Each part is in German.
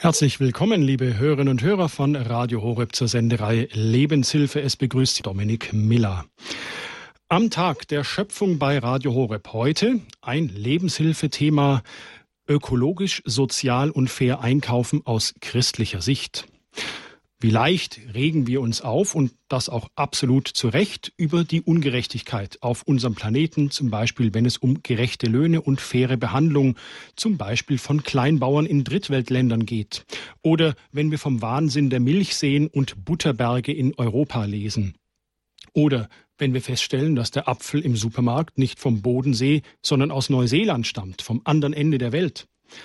Herzlich willkommen, liebe Hörerinnen und Hörer von Radio Horeb zur Sendereihe Lebenshilfe. Es begrüßt Sie Dominik Miller. Am Tag der Schöpfung bei Radio Horeb heute ein Lebenshilfethema: ökologisch, sozial und fair einkaufen aus christlicher Sicht. Wie leicht regen wir uns auf, und das auch absolut zu Recht, über die Ungerechtigkeit auf unserem Planeten, zum Beispiel wenn es um gerechte Löhne und faire Behandlung, zum Beispiel von Kleinbauern in Drittweltländern geht. Oder wenn wir vom Wahnsinn der Milchseen und Butterberge in Europa lesen. Oder wenn wir feststellen, dass der Apfel im Supermarkt nicht vom Bodensee, sondern aus Neuseeland stammt, vom anderen Ende der Welt.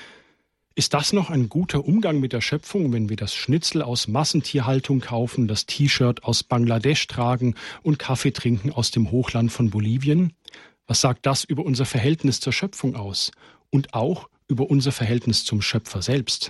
Ist das noch ein guter Umgang mit der Schöpfung, wenn wir das Schnitzel aus Massentierhaltung kaufen, das T-Shirt aus Bangladesch tragen und Kaffee trinken aus dem Hochland von Bolivien? Was sagt das über unser Verhältnis zur Schöpfung aus und auch über unser Verhältnis zum Schöpfer selbst?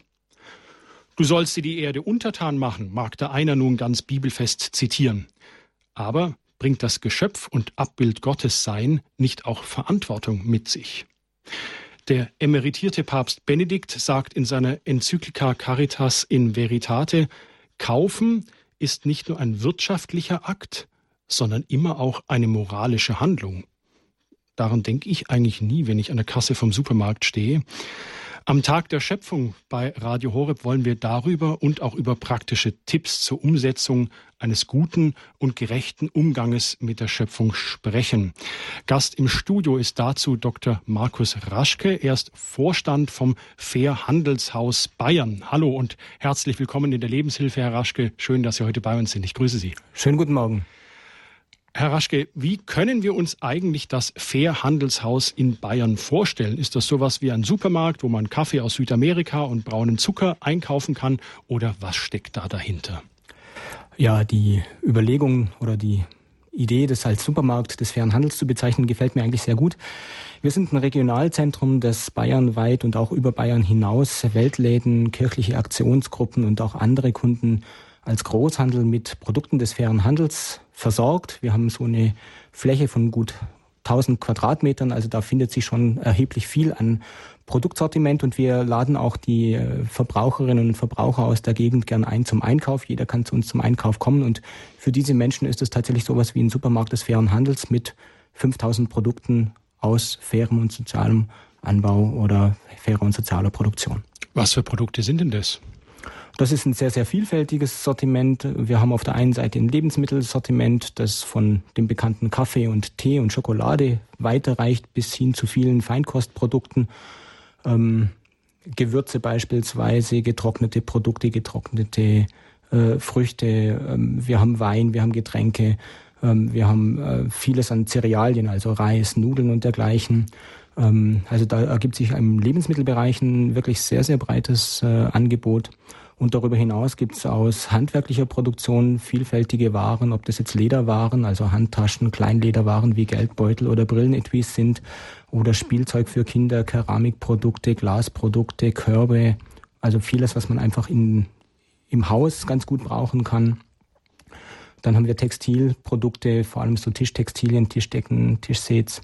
Du sollst dir die Erde untertan machen, mag da einer nun ganz bibelfest zitieren. Aber bringt das Geschöpf und Abbild Gottes Sein nicht auch Verantwortung mit sich? Der emeritierte Papst Benedikt sagt in seiner Enzyklika Caritas in Veritate: Kaufen ist nicht nur ein wirtschaftlicher Akt, sondern immer auch eine moralische Handlung. Daran denke ich eigentlich nie, wenn ich an der Kasse vom Supermarkt stehe. Am Tag der Schöpfung bei Radio Horeb wollen wir darüber und auch über praktische Tipps zur Umsetzung eines guten und gerechten Umganges mit der Schöpfung sprechen. Gast im Studio ist dazu Dr. Markus Raschke. Er ist Vorstand vom Fair Handelshaus Bayern. Hallo und herzlich willkommen in der Lebenshilfe, Herr Raschke. Schön, dass Sie heute bei uns sind. Ich grüße Sie. Schönen guten Morgen. Herr Raschke, wie können wir uns eigentlich das Fair Handelshaus in Bayern vorstellen? Ist das sowas wie ein Supermarkt, wo man Kaffee aus Südamerika und braunen Zucker einkaufen kann? Oder was steckt da dahinter? Ja, die Überlegung oder die Idee, das als Supermarkt des fairen Handels zu bezeichnen, gefällt mir eigentlich sehr gut. Wir sind ein Regionalzentrum, das bayernweit und auch über Bayern hinaus Weltläden, kirchliche Aktionsgruppen und auch andere Kunden als Großhandel mit Produkten des fairen Handels versorgt. Wir haben so eine Fläche von gut 1000 Quadratmetern, also da findet sich schon erheblich viel an Produktsortiment, und wir laden auch die Verbraucherinnen und Verbraucher aus der Gegend gern ein zum Einkauf. Jeder kann zu uns zum Einkauf kommen, und für diese Menschen ist es tatsächlich sowas wie ein Supermarkt des fairen Handels mit 5000 Produkten aus fairem und sozialem Anbau oder fairer und sozialer Produktion. Was für Produkte sind denn das? Das ist ein sehr, sehr vielfältiges Sortiment. Wir haben auf der einen Seite ein Lebensmittelsortiment, das von dem bekannten Kaffee und Tee und Schokolade weiterreicht bis hin zu vielen Feinkostprodukten. Gewürze beispielsweise, getrocknete Produkte, getrocknete Früchte. Wir haben Wein, wir haben Getränke, wir haben vieles an Cerealien, also Reis, Nudeln und dergleichen. Also da ergibt sich im Lebensmittelbereich ein wirklich sehr, sehr breites Angebot. Und darüber hinaus gibt es aus handwerklicher Produktion vielfältige Waren, ob das jetzt Lederwaren, also Handtaschen, Kleinlederwaren wie Geldbeutel oder Brillenetuis sind, oder Spielzeug für Kinder, Keramikprodukte, Glasprodukte, Körbe, also vieles, was man einfach im Haus ganz gut brauchen kann. Dann haben wir Textilprodukte, vor allem so Tischtextilien, Tischdecken, Tischsets,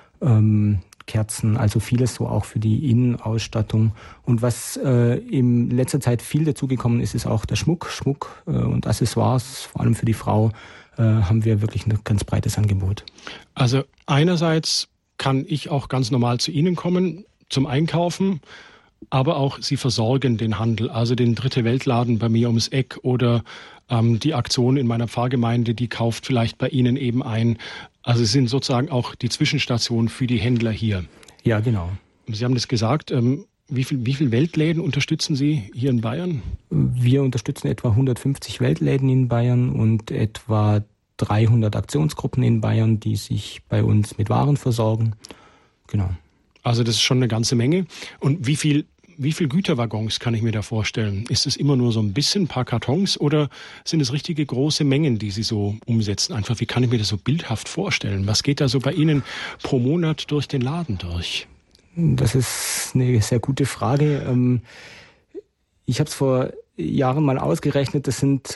Kerzen, also vieles so auch für die Innenausstattung. Und was in letzter Zeit viel dazugekommen ist, ist auch der Schmuck und Accessoires, vor allem für die Frau, haben wir wirklich ein ganz breites Angebot. Also einerseits kann ich auch ganz normal zu Ihnen kommen zum Einkaufen, aber auch Sie versorgen den Handel, also den Dritte Weltladen bei mir ums Eck oder die Aktion in meiner Pfarrgemeinde, die kauft vielleicht bei Ihnen eben ein. Also Sie sind sozusagen auch die Zwischenstation für die Händler hier. Ja, genau. Sie haben das gesagt. Wie viel Weltläden unterstützen Sie hier in Bayern? Wir unterstützen etwa 150 Weltläden in Bayern und etwa 300 Aktionsgruppen in Bayern, die sich bei uns mit Waren versorgen. Genau. Also das ist schon eine ganze Menge. Und wie viel Güterwaggons kann ich mir da vorstellen? Ist es immer nur so ein bisschen, ein paar Kartons, oder sind es richtige große Mengen, die Sie so umsetzen? Einfach, wie kann ich mir das so bildhaft vorstellen? Was geht da so bei Ihnen pro Monat durch den Laden durch? Das ist eine sehr gute Frage. Ich habe es vor Jahren mal ausgerechnet. Das sind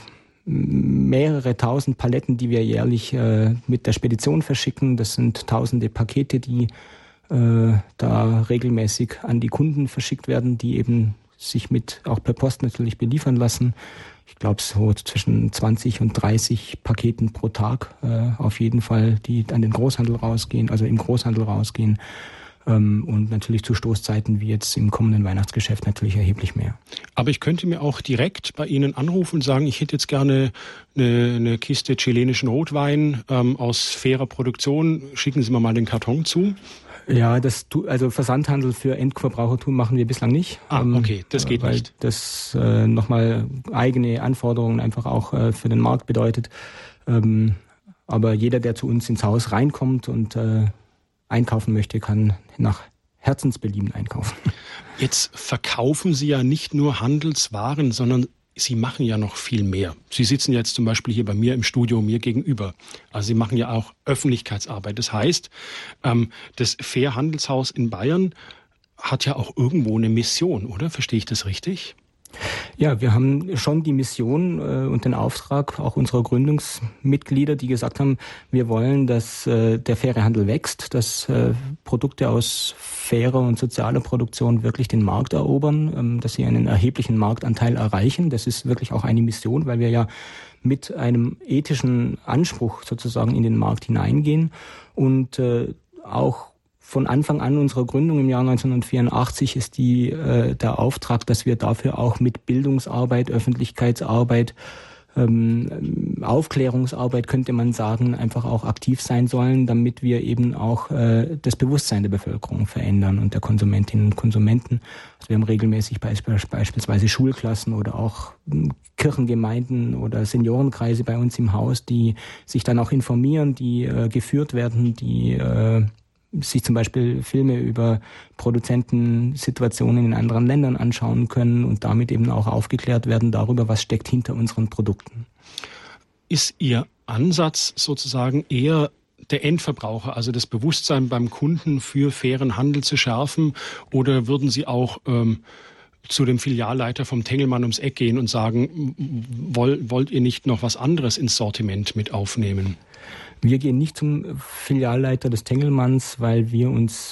mehrere tausend Paletten, die wir jährlich mit der Spedition verschicken. Das sind tausende Pakete, die da regelmäßig an die Kunden verschickt werden, die eben sich mit auch per Post natürlich beliefern lassen. Ich glaube, so zwischen 20 und 30 Paketen pro Tag auf jeden Fall, die an den Großhandel rausgehen, also im Großhandel rausgehen. Und natürlich zu Stoßzeiten wie jetzt im kommenden Weihnachtsgeschäft natürlich erheblich mehr. Aber ich könnte mir auch direkt bei Ihnen anrufen und sagen, ich hätte jetzt gerne eine Kiste chilenischen Rotwein aus fairer Produktion. Schicken Sie mir mal den Karton zu. Ja, also Versandhandel für Endverbrauchertum machen wir bislang nicht. Okay, das geht weil nicht. Das nochmal eigene Anforderungen einfach auch für den Markt bedeutet. Aber jeder, der zu uns ins Haus reinkommt und einkaufen möchte, kann nach Herzensbelieben einkaufen. Jetzt verkaufen Sie ja nicht nur Handelswaren, sondern Sie machen ja noch viel mehr. Sie sitzen jetzt zum Beispiel hier bei mir im Studio mir gegenüber. Also Sie machen ja auch Öffentlichkeitsarbeit. Das heißt, das Fair Handelshaus in Bayern hat ja auch irgendwo eine Mission, oder? Verstehe ich das richtig? Ja, wir haben schon die Mission und den Auftrag auch unserer Gründungsmitglieder, die gesagt haben, wir wollen, dass der faire Handel wächst, dass Produkte aus fairer und sozialer Produktion wirklich den Markt erobern, dass sie einen erheblichen Marktanteil erreichen. Das ist wirklich auch eine Mission, weil wir ja mit einem ethischen Anspruch sozusagen in den Markt hineingehen und auch von Anfang an unserer Gründung im Jahr 1984 ist der Auftrag, dass wir dafür auch mit Bildungsarbeit, Öffentlichkeitsarbeit, Aufklärungsarbeit, könnte man sagen, einfach auch aktiv sein sollen, damit wir eben auch das Bewusstsein der Bevölkerung verändern und der Konsumentinnen und Konsumenten. Also wir haben regelmäßig beispielsweise Schulklassen oder auch Kirchengemeinden oder Seniorenkreise bei uns im Haus, die sich dann auch informieren, die geführt werden, die sich zum Beispiel Filme über Produzentensituationen in anderen Ländern anschauen können und damit eben auch aufgeklärt werden darüber, was steckt hinter unseren Produkten. Ist Ihr Ansatz sozusagen eher der Endverbraucher, also das Bewusstsein beim Kunden für fairen Handel zu schärfen, oder würden Sie auch zu dem Filialleiter vom Tengelmann ums Eck gehen und sagen, wollt ihr nicht noch was anderes ins Sortiment mit aufnehmen? Wir gehen nicht zum Filialleiter des Tengelmanns, weil wir uns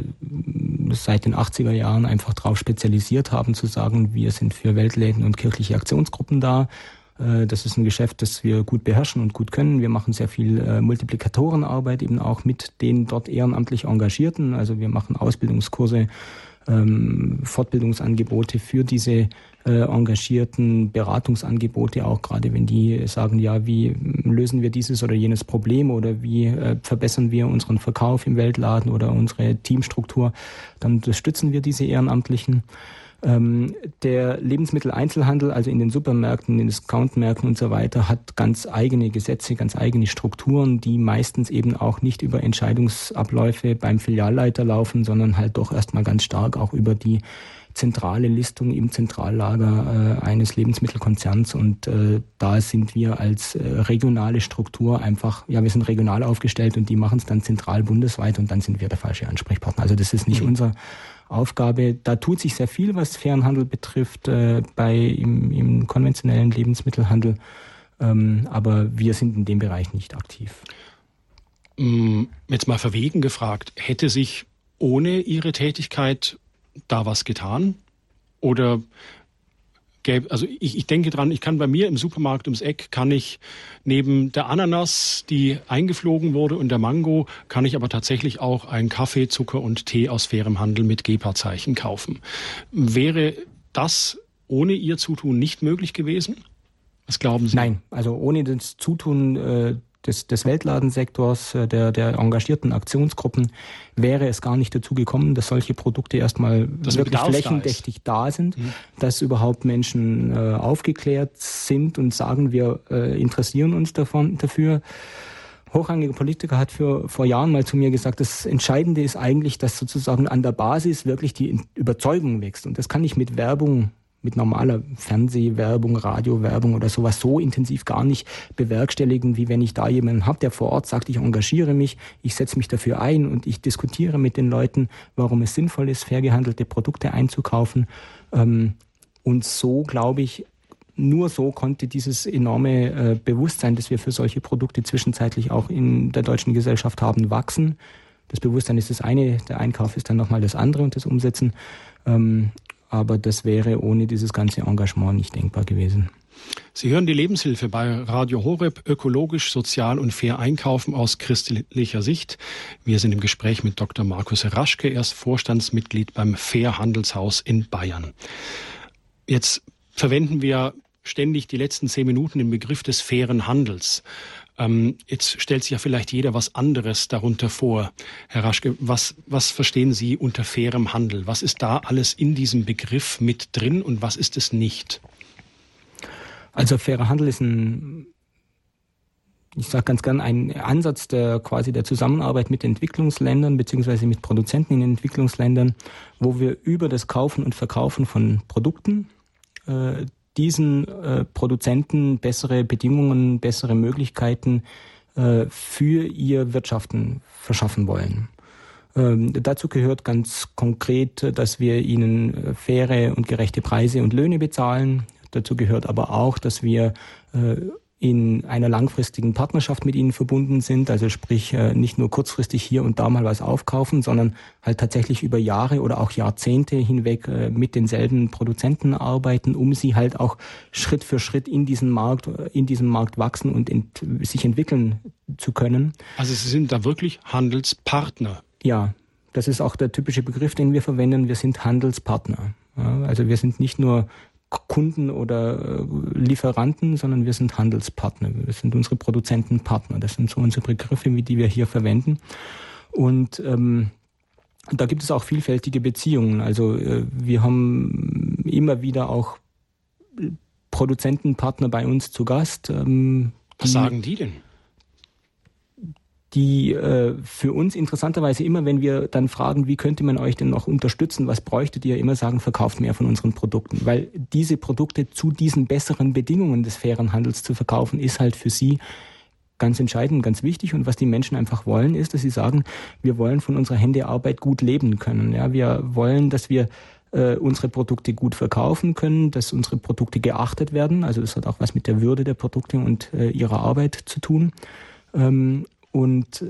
seit den 80er Jahren einfach darauf spezialisiert haben, zu sagen, wir sind für Weltläden und kirchliche Aktionsgruppen da. Das ist ein Geschäft, das wir gut beherrschen und gut können. Wir machen sehr viel Multiplikatorenarbeit eben auch mit den dort ehrenamtlich Engagierten. Also wir machen Ausbildungskurse, Fortbildungsangebote für diese engagierten Beratungsangebote, auch gerade wenn die sagen, ja, wie lösen wir dieses oder jenes Problem oder wie verbessern wir unseren Verkauf im Weltladen oder unsere Teamstruktur, dann unterstützen wir diese Ehrenamtlichen. Der Lebensmitteleinzelhandel, also in den Supermärkten, in den Discountmärkten und so weiter, hat ganz eigene Gesetze, ganz eigene Strukturen, die meistens eben auch nicht über Entscheidungsabläufe beim Filialleiter laufen, sondern halt doch erstmal ganz stark auch über die zentrale Listung im Zentrallager eines Lebensmittelkonzerns. Und da sind wir als regionale Struktur einfach, ja, wir sind regional aufgestellt und die machen es dann zentral bundesweit und dann sind wir der falsche Ansprechpartner. Also das ist nicht unsere Aufgabe. Da tut sich sehr viel, was fairen Handel betrifft, im konventionellen Lebensmittelhandel. Aber wir sind in dem Bereich nicht aktiv. Jetzt mal verwegen gefragt, hätte sich ohne Ihre Tätigkeit da was getan? Oder also ich denke dran, ich kann bei mir im Supermarkt ums Eck, kann ich neben der Ananas, die eingeflogen wurde, und der Mango, kann ich aber tatsächlich auch einen Kaffee, Zucker und Tee aus fairem Handel mit GEPA-Zeichen kaufen. Wäre das ohne Ihr Zutun nicht möglich gewesen? Was glauben Sie? Nein, also ohne das Zutun des Weltladensektors, der engagierten Aktionsgruppen, wäre es gar nicht dazu gekommen, dass solche Produkte erstmal wirklich flächendeckig da sind, dass überhaupt Menschen aufgeklärt sind und sagen, wir interessieren uns dafür. Hochrangige Politiker hat vor Jahren mal zu mir gesagt, das Entscheidende ist eigentlich, dass sozusagen an der Basis wirklich die Überzeugung wächst. Und das kann ich mit Werbung, mit normaler Fernsehwerbung, Radiowerbung oder sowas so intensiv gar nicht bewerkstelligen, wie wenn ich da jemanden habe, der vor Ort sagt, ich engagiere mich, ich setze mich dafür ein und ich diskutiere mit den Leuten, warum es sinnvoll ist, fair gehandelte Produkte einzukaufen. Und so, glaube ich, nur so konnte dieses enorme Bewusstsein, das wir für solche Produkte zwischenzeitlich auch in der deutschen Gesellschaft haben, wachsen. Das Bewusstsein ist das eine, der Einkauf ist dann nochmal das andere und das Umsetzen. aber das wäre ohne dieses ganze Engagement nicht denkbar gewesen. Sie hören die Lebenshilfe bei Radio Horeb, ökologisch, sozial und fair einkaufen aus christlicher Sicht. Wir sind im Gespräch mit Dr. Markus Raschke, er ist Vorstandsmitglied beim Fair Handelshaus in Bayern. Jetzt verwenden wir ständig die letzten 10 Minuten den Begriff des fairen Handels. Jetzt stellt sich ja vielleicht jeder was anderes darunter vor. Herr Raschke, was verstehen Sie unter fairem Handel? Was ist da alles in diesem Begriff mit drin und was ist es nicht? Also fairer Handel ist ich sage ganz gern, ein Ansatz der Zusammenarbeit mit Entwicklungsländern beziehungsweise mit Produzenten in Entwicklungsländern, wo wir über das Kaufen und Verkaufen von Produkten diesen Produzenten bessere Bedingungen, bessere Möglichkeiten für ihr Wirtschaften verschaffen wollen. Dazu gehört ganz konkret, dass wir ihnen faire und gerechte Preise und Löhne bezahlen. Dazu gehört aber auch, dass wir in einer langfristigen Partnerschaft mit ihnen verbunden sind, also sprich nicht nur kurzfristig hier und da mal was aufkaufen, sondern halt tatsächlich über Jahre oder auch Jahrzehnte hinweg mit denselben Produzenten arbeiten, um sie halt auch Schritt für Schritt in diesem Markt wachsen und sich entwickeln zu können. Also Sie sind da wirklich Handelspartner? Ja, das ist auch der typische Begriff, den wir verwenden. Wir sind Handelspartner. Ja, also wir sind nicht nur Kunden oder Lieferanten, sondern wir sind Handelspartner. Wir sind unsere Produzentenpartner. Das sind so unsere Begriffe, die wir hier verwenden. Und da gibt es auch vielfältige Beziehungen. Also wir haben immer wieder auch Produzentenpartner bei uns zu Gast. Was sagen die denn? Die für uns interessanterweise immer, wenn wir dann fragen, wie könnte man euch denn noch unterstützen, was bräuchtet ihr, immer sagen, verkauft mehr von unseren Produkten. Weil diese Produkte zu diesen besseren Bedingungen des fairen Handels zu verkaufen, ist halt für sie ganz entscheidend, ganz wichtig. Und was die Menschen einfach wollen, ist, dass sie sagen, wir wollen von unserer Händearbeit gut leben können. Ja, wir wollen, dass wir unsere Produkte gut verkaufen können, dass unsere Produkte geachtet werden. Also das hat auch was mit der Würde der Produkte und ihrer Arbeit zu tun. Und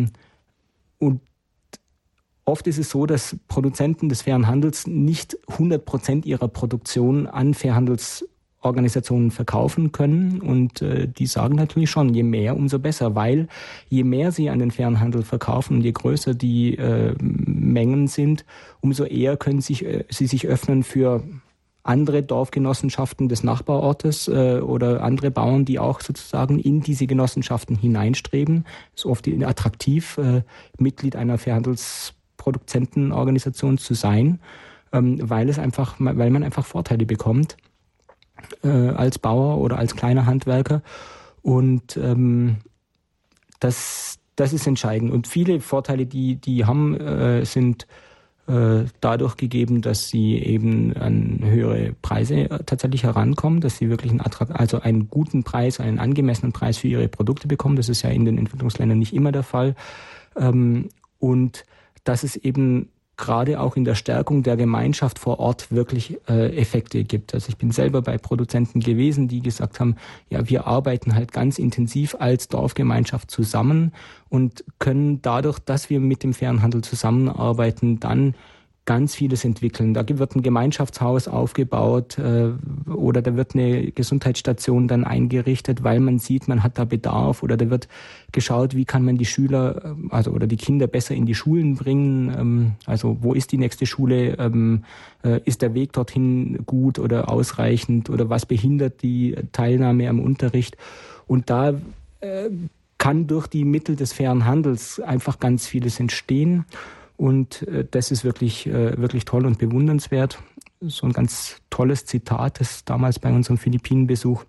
oft ist es so, dass Produzenten des fairen Handels nicht 100% ihrer Produktion an Fairhandelsorganisationen verkaufen können. Und die sagen natürlich schon, je mehr, umso besser, weil je mehr sie an den fairen Handel verkaufen und je größer die Mengen sind, umso eher können sie sich öffnen für andere Dorfgenossenschaften des Nachbarortes oder andere Bauern, die auch sozusagen in diese Genossenschaften hineinstreben. Es ist oft attraktiv, Mitglied einer Fairhandelsproduzentenorganisation zu sein, weil man einfach Vorteile bekommt als Bauer oder als kleiner Handwerker. Und das ist entscheidend. Und viele Vorteile, die haben, sind dadurch gegeben, dass sie eben an höhere Preise tatsächlich herankommen, dass sie wirklich einen guten Preis, einen angemessenen Preis für ihre Produkte bekommen. Das ist ja in den Entwicklungsländern nicht immer der Fall. Und dass es eben gerade auch in der Stärkung der Gemeinschaft vor Ort wirklich Effekte gibt. Also ich bin selber bei Produzenten gewesen, die gesagt haben, ja, wir arbeiten halt ganz intensiv als Dorfgemeinschaft zusammen und können dadurch, dass wir mit dem fairen Handel zusammenarbeiten, dann ganz vieles entwickeln. Da wird ein Gemeinschaftshaus aufgebaut oder da wird eine Gesundheitsstation dann eingerichtet, weil man sieht, man hat da Bedarf, oder da wird geschaut, wie kann man die Schüler oder die Kinder besser in die Schulen bringen. Also wo ist die nächste Schule? Ist der Weg dorthin gut oder ausreichend, oder was behindert die Teilnahme am Unterricht? Und da kann durch die Mittel des fairen Handels einfach ganz vieles entstehen. Und das ist wirklich toll und bewundernswert. So ein ganz tolles Zitat, das damals bei unserem Philippinenbesuch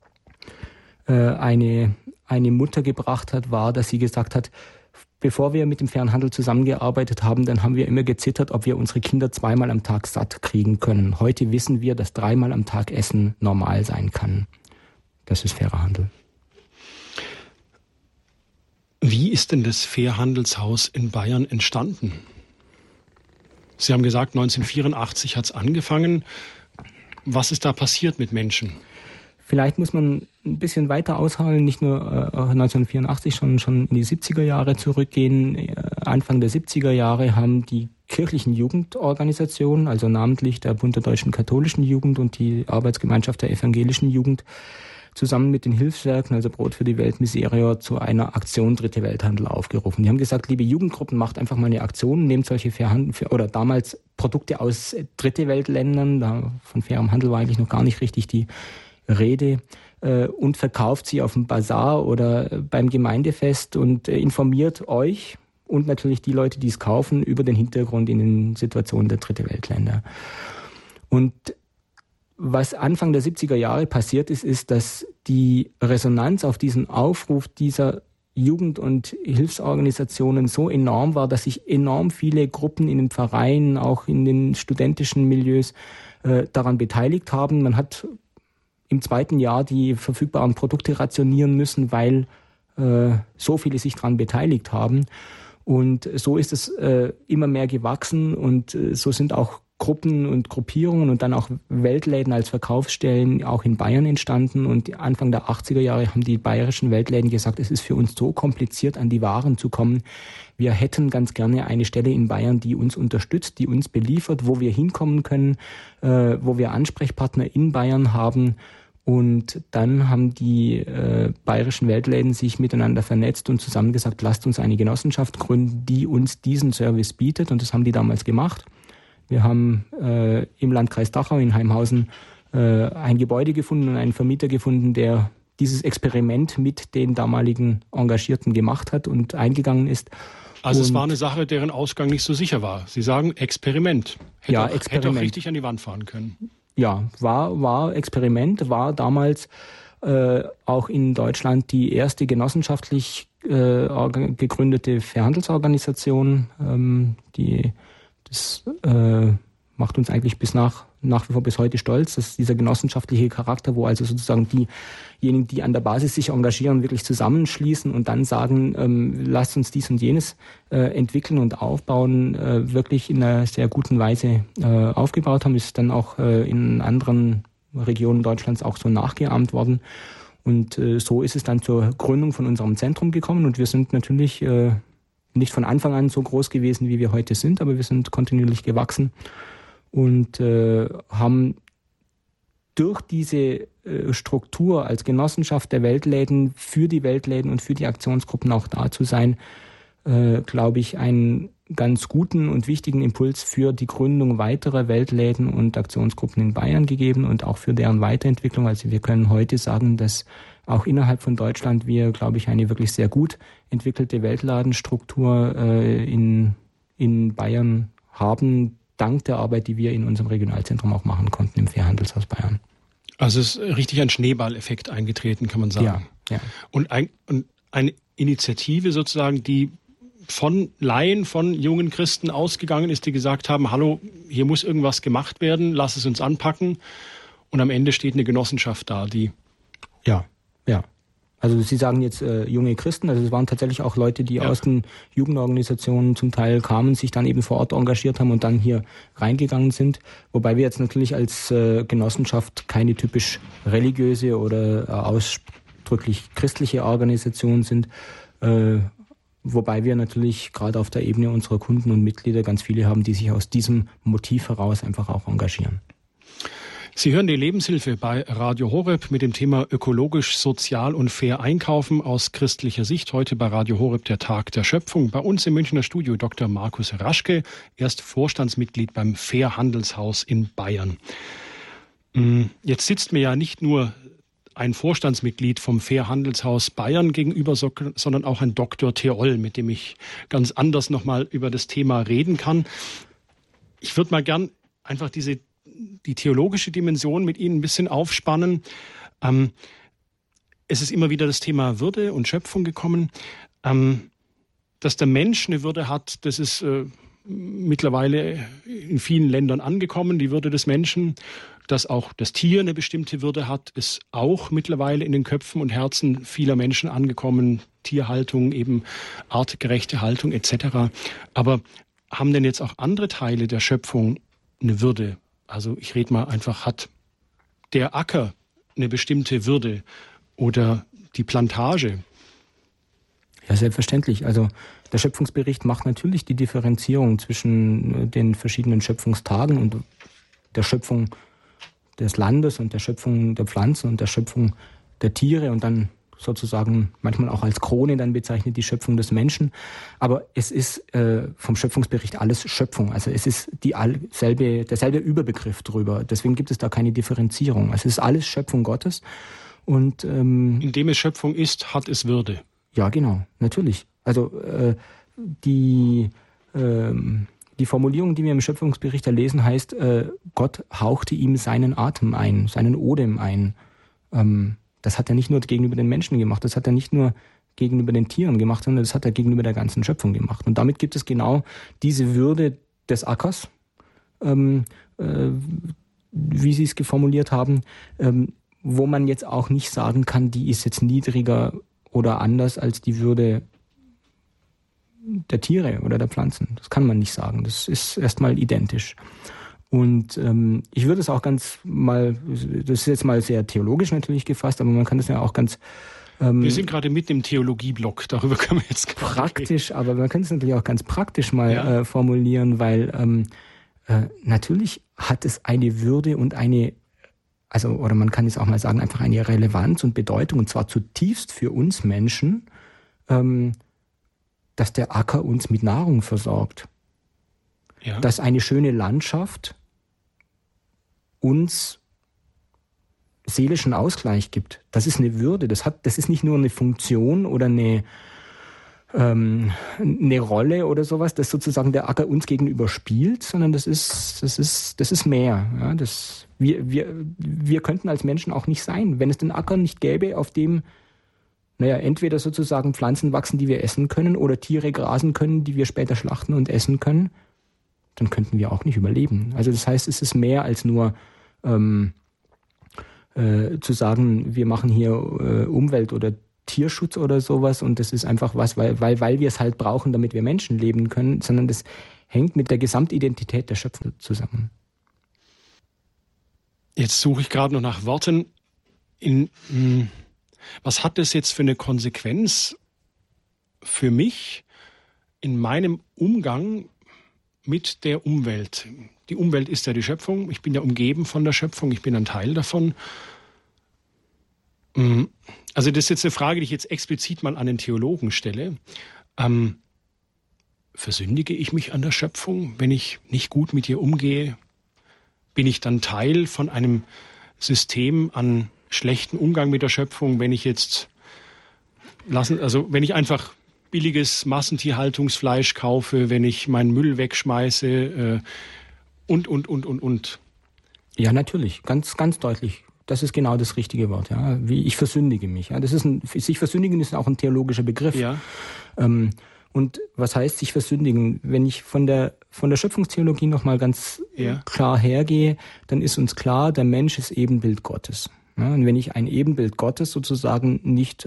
eine Mutter gebracht hat, war, dass sie gesagt hat, bevor wir mit dem fairen Handel zusammengearbeitet haben, dann haben wir immer gezittert, ob wir unsere Kinder 2-mal am Tag satt kriegen können. Heute wissen wir, dass 3-mal am Tag Essen normal sein kann. Das ist fairer Handel. Wie ist denn das Fairhandelshaus in Bayern entstanden? Sie haben gesagt, 1984 hat es angefangen. Was ist da passiert mit Menschen? Vielleicht muss man ein bisschen weiter ausholen, nicht nur 1984, schon in die 70er Jahre zurückgehen. Anfang der 70er Jahre haben die kirchlichen Jugendorganisationen, also namentlich der Bund der Deutschen Katholischen Jugend und die Arbeitsgemeinschaft der Evangelischen Jugend, zusammen mit den Hilfswerken, also Brot für die Welt, Miserior, zu einer Aktion Dritte Welthandel aufgerufen. Die haben gesagt, liebe Jugendgruppen, macht einfach mal eine Aktion, nehmt solche oder damals Produkte aus Dritte Weltländern, da von fairem Handel war eigentlich noch gar nicht richtig die Rede, und verkauft sie auf dem Bazar oder beim Gemeindefest und informiert euch und natürlich die Leute, die es kaufen, über den Hintergrund in den Situationen der Dritte Weltländer. Und was Anfang der 70er Jahre passiert ist, dass die Resonanz auf diesen Aufruf dieser Jugend- und Hilfsorganisationen so enorm war, dass sich enorm viele Gruppen in den Vereinen, auch in den studentischen Milieus daran beteiligt haben. Man hat im zweiten Jahr die verfügbaren Produkte rationieren müssen, weil so viele sich daran beteiligt haben. Und so ist es immer mehr gewachsen und so sind auch Gruppen und Gruppierungen und dann auch Weltläden als Verkaufsstellen auch in Bayern entstanden. Und Anfang der 80er Jahre haben die bayerischen Weltläden gesagt, es ist für uns so kompliziert, an die Waren zu kommen. Wir hätten ganz gerne eine Stelle in Bayern, die uns unterstützt, die uns beliefert, wo wir hinkommen können, wo wir Ansprechpartner in Bayern haben. Und dann haben die bayerischen Weltläden sich miteinander vernetzt und zusammen gesagt, lasst uns eine Genossenschaft gründen, die uns diesen Service bietet. Und das haben die damals gemacht. Wir haben im Landkreis Dachau in Heimhausen ein Gebäude gefunden und einen Vermieter gefunden, der dieses Experiment mit den damaligen Engagierten gemacht hat und eingegangen ist. Also es war eine Sache, deren Ausgang nicht so sicher war. Sie sagen Experiment. Hätte auch richtig an die Wand fahren können. Ja, war Experiment, war damals auch in Deutschland die erste genossenschaftlich gegründete Fairhandelsorganisation. Das macht uns eigentlich nach wie vor bis heute stolz, dass dieser genossenschaftliche Charakter, wo also sozusagen diejenigen, die an der Basis sich engagieren, wirklich zusammenschließen und dann sagen, lasst uns dies und jenes entwickeln und aufbauen, wirklich in einer sehr guten Weise aufgebaut haben, ist dann auch in anderen Regionen Deutschlands auch so nachgeahmt worden. Und so ist es dann zur Gründung von unserem Zentrum gekommen und wir sind natürlich nicht von Anfang an so groß gewesen, wie wir heute sind, aber wir sind kontinuierlich gewachsen und haben durch diese Struktur als Genossenschaft der Weltläden für die Weltläden und für die Aktionsgruppen auch da zu sein, glaube ich, einen ganz guten und wichtigen Impuls für die Gründung weiterer Weltläden und Aktionsgruppen in Bayern gegeben und auch für deren Weiterentwicklung. Also wir können heute sagen, dass auch innerhalb von Deutschland wir, glaube ich, eine wirklich sehr gut entwickelte Weltladenstruktur in Bayern haben, dank der Arbeit, die wir in unserem Regionalzentrum auch machen konnten im Fairhandelshaus Bayern. Also es ist richtig ein Schneeballeffekt eingetreten, kann man sagen. Ja. Und eine Initiative sozusagen, die von Laien, von jungen Christen ausgegangen ist, die gesagt haben, hallo, hier muss irgendwas gemacht werden, lass es uns anpacken. Und am Ende steht eine Genossenschaft da, die... Ja. Also Sie sagen jetzt junge Christen, also es waren tatsächlich auch Leute, die aus den Jugendorganisationen zum Teil kamen, sich dann eben vor Ort engagiert haben und dann hier reingegangen sind. Wobei wir jetzt natürlich als Genossenschaft keine typisch religiöse oder ausdrücklich christliche Organisation sind. Wobei wir natürlich gerade auf der Ebene unserer Kunden und Mitglieder ganz viele haben, die sich aus diesem Motiv heraus einfach auch engagieren. Sie hören die Lebenshilfe bei Radio Horeb mit dem Thema ökologisch, sozial und fair einkaufen aus christlicher Sicht. Heute bei Radio Horeb der Tag der Schöpfung. Bei uns im Münchner Studio Dr. Markus Raschke, er ist Vorstandsmitglied beim Fairhandelshaus in Bayern. Jetzt sitzt mir ja nicht nur ein Vorstandsmitglied vom Fairhandelshaus Bayern gegenüber, sondern auch ein Dr. Theol, mit dem ich ganz anders nochmal über das Thema reden kann. Ich würde mal gern einfach die theologische Dimension mit Ihnen ein bisschen aufspannen. Es ist immer wieder das Thema Würde und Schöpfung gekommen. Dass der Mensch eine Würde hat, das ist mittlerweile in vielen Ländern angekommen, die Würde des Menschen. Dass auch das Tier eine bestimmte Würde hat, ist auch mittlerweile in den Köpfen und Herzen vieler Menschen angekommen. Tierhaltung, eben artgerechte Haltung etc. Aber haben denn jetzt auch andere Teile der Schöpfung eine Würde? Also ich rede mal einfach, hat der Acker eine bestimmte Würde oder die Plantage? Ja, selbstverständlich. Also der Schöpfungsbericht macht natürlich die Differenzierung zwischen den verschiedenen Schöpfungstagen und der Schöpfung des Landes und der Schöpfung der Pflanzen und der Schöpfung der Tiere und dann sozusagen manchmal auch als Krone dann bezeichnet die Schöpfung des Menschen. Aber es ist vom Schöpfungsbericht alles Schöpfung. Also es ist derselbe Überbegriff drüber. Deswegen gibt es da keine Differenzierung. Also es ist alles Schöpfung Gottes. Und indem es Schöpfung ist, hat es Würde. Ja, genau, natürlich. Also die Formulierung, die wir im Schöpfungsbericht lesen, heißt, Gott hauchte ihm seinen Atem ein, seinen Odem ein. Das hat er nicht nur gegenüber den Menschen gemacht, das hat er nicht nur gegenüber den Tieren gemacht, sondern das hat er gegenüber der ganzen Schöpfung gemacht. Und damit gibt es genau diese Würde des Ackers, wie Sie es geformuliert haben, wo man jetzt auch nicht sagen kann, die ist jetzt niedriger oder anders als die Würde der Tiere oder der Pflanzen. Das kann man nicht sagen. Das ist erstmal identisch. Und ich würde es auch das ist jetzt mal sehr theologisch natürlich gefasst, aber man kann das ja auch ganz wir sind gerade mitten im Theologieblock, darüber können wir jetzt praktisch, aber man kann es natürlich auch ganz praktisch mal formulieren, weil natürlich hat es eine Würde und oder man kann es auch mal sagen, einfach eine Relevanz und Bedeutung, und zwar zutiefst für uns Menschen, dass der Acker uns mit Nahrung versorgt. Ja. Dass eine schöne Landschaft uns seelischen Ausgleich gibt. Das ist eine Würde. Das ist nicht nur eine Funktion oder eine Rolle oder sowas, das sozusagen der Acker uns gegenüber spielt, sondern das ist mehr. Ja, wir könnten als Menschen auch nicht sein, wenn es den Acker nicht gäbe, auf dem entweder sozusagen Pflanzen wachsen, die wir essen können, oder Tiere grasen können, die wir später schlachten und essen können, dann könnten wir auch nicht überleben. Also das heißt, es ist mehr als nur zu sagen, wir machen hier Umwelt- oder Tierschutz oder sowas und das ist einfach was, weil wir es halt brauchen, damit wir Menschen leben können, sondern das hängt mit der Gesamtidentität der Schöpfung zusammen. Jetzt suche ich gerade noch nach Worten. Was hat das jetzt für eine Konsequenz für mich in meinem Umgang mit der Umwelt? Die Umwelt ist ja die Schöpfung. Ich bin ja umgeben von der Schöpfung. Ich bin ein Teil davon. Also das ist jetzt eine Frage, die ich jetzt explizit mal an den Theologen stelle. Versündige ich mich an der Schöpfung, wenn ich nicht gut mit ihr umgehe? Bin ich dann Teil von einem System an schlechten Umgang mit der Schöpfung, wenn ich wenn ich einfach billiges Massentierhaltungsfleisch kaufe, wenn ich meinen Müll wegschmeiße und. Ja, natürlich, ganz, ganz deutlich. Das ist genau das richtige Wort. Ja, wie ich versündige mich. Ja, sich versündigen ist auch ein theologischer Begriff. Ja. Und was heißt sich versündigen? Wenn ich von der Schöpfungstheologie nochmal ganz klar hergehe, dann ist uns klar, der Mensch ist Ebenbild Gottes. Ja, und wenn ich ein Ebenbild Gottes sozusagen nicht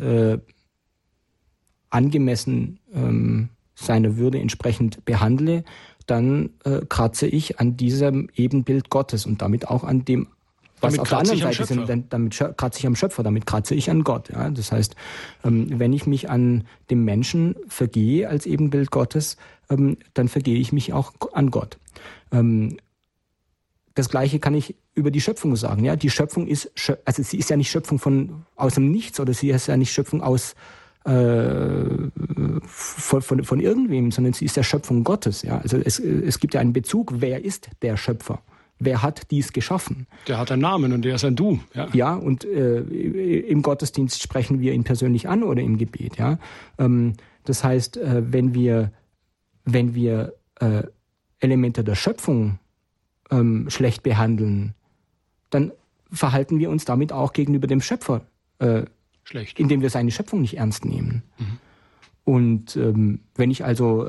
angemessen seiner Würde entsprechend behandle, dann kratze ich an diesem Ebenbild Gottes und damit auch an dem, was auf der anderen Seite sind. Damit kratze ich am Schöpfer, damit kratze ich an Gott. Ja? Das heißt, wenn ich mich an dem Menschen vergehe als Ebenbild Gottes, dann vergehe ich mich auch an Gott. Das Gleiche kann ich über die Schöpfung sagen. Ja, die Schöpfung sie ist ja nicht Schöpfung aus dem Nichts, oder sie ist ja nicht Schöpfung aus von irgendwem, sondern sie ist der Schöpfung Gottes. Ja, also es gibt ja einen Bezug. Wer ist der Schöpfer? Wer hat dies geschaffen? Der hat einen Namen und der ist ein Du. Ja, und im Gottesdienst sprechen wir ihn persönlich an oder im Gebet. Ja, das heißt, wenn wir Elemente der Schöpfung schlecht behandeln, dann verhalten wir uns damit auch gegenüber dem Schöpfer schlecht, indem wir seine Schöpfung nicht ernst nehmen. Mhm. Und wenn ich also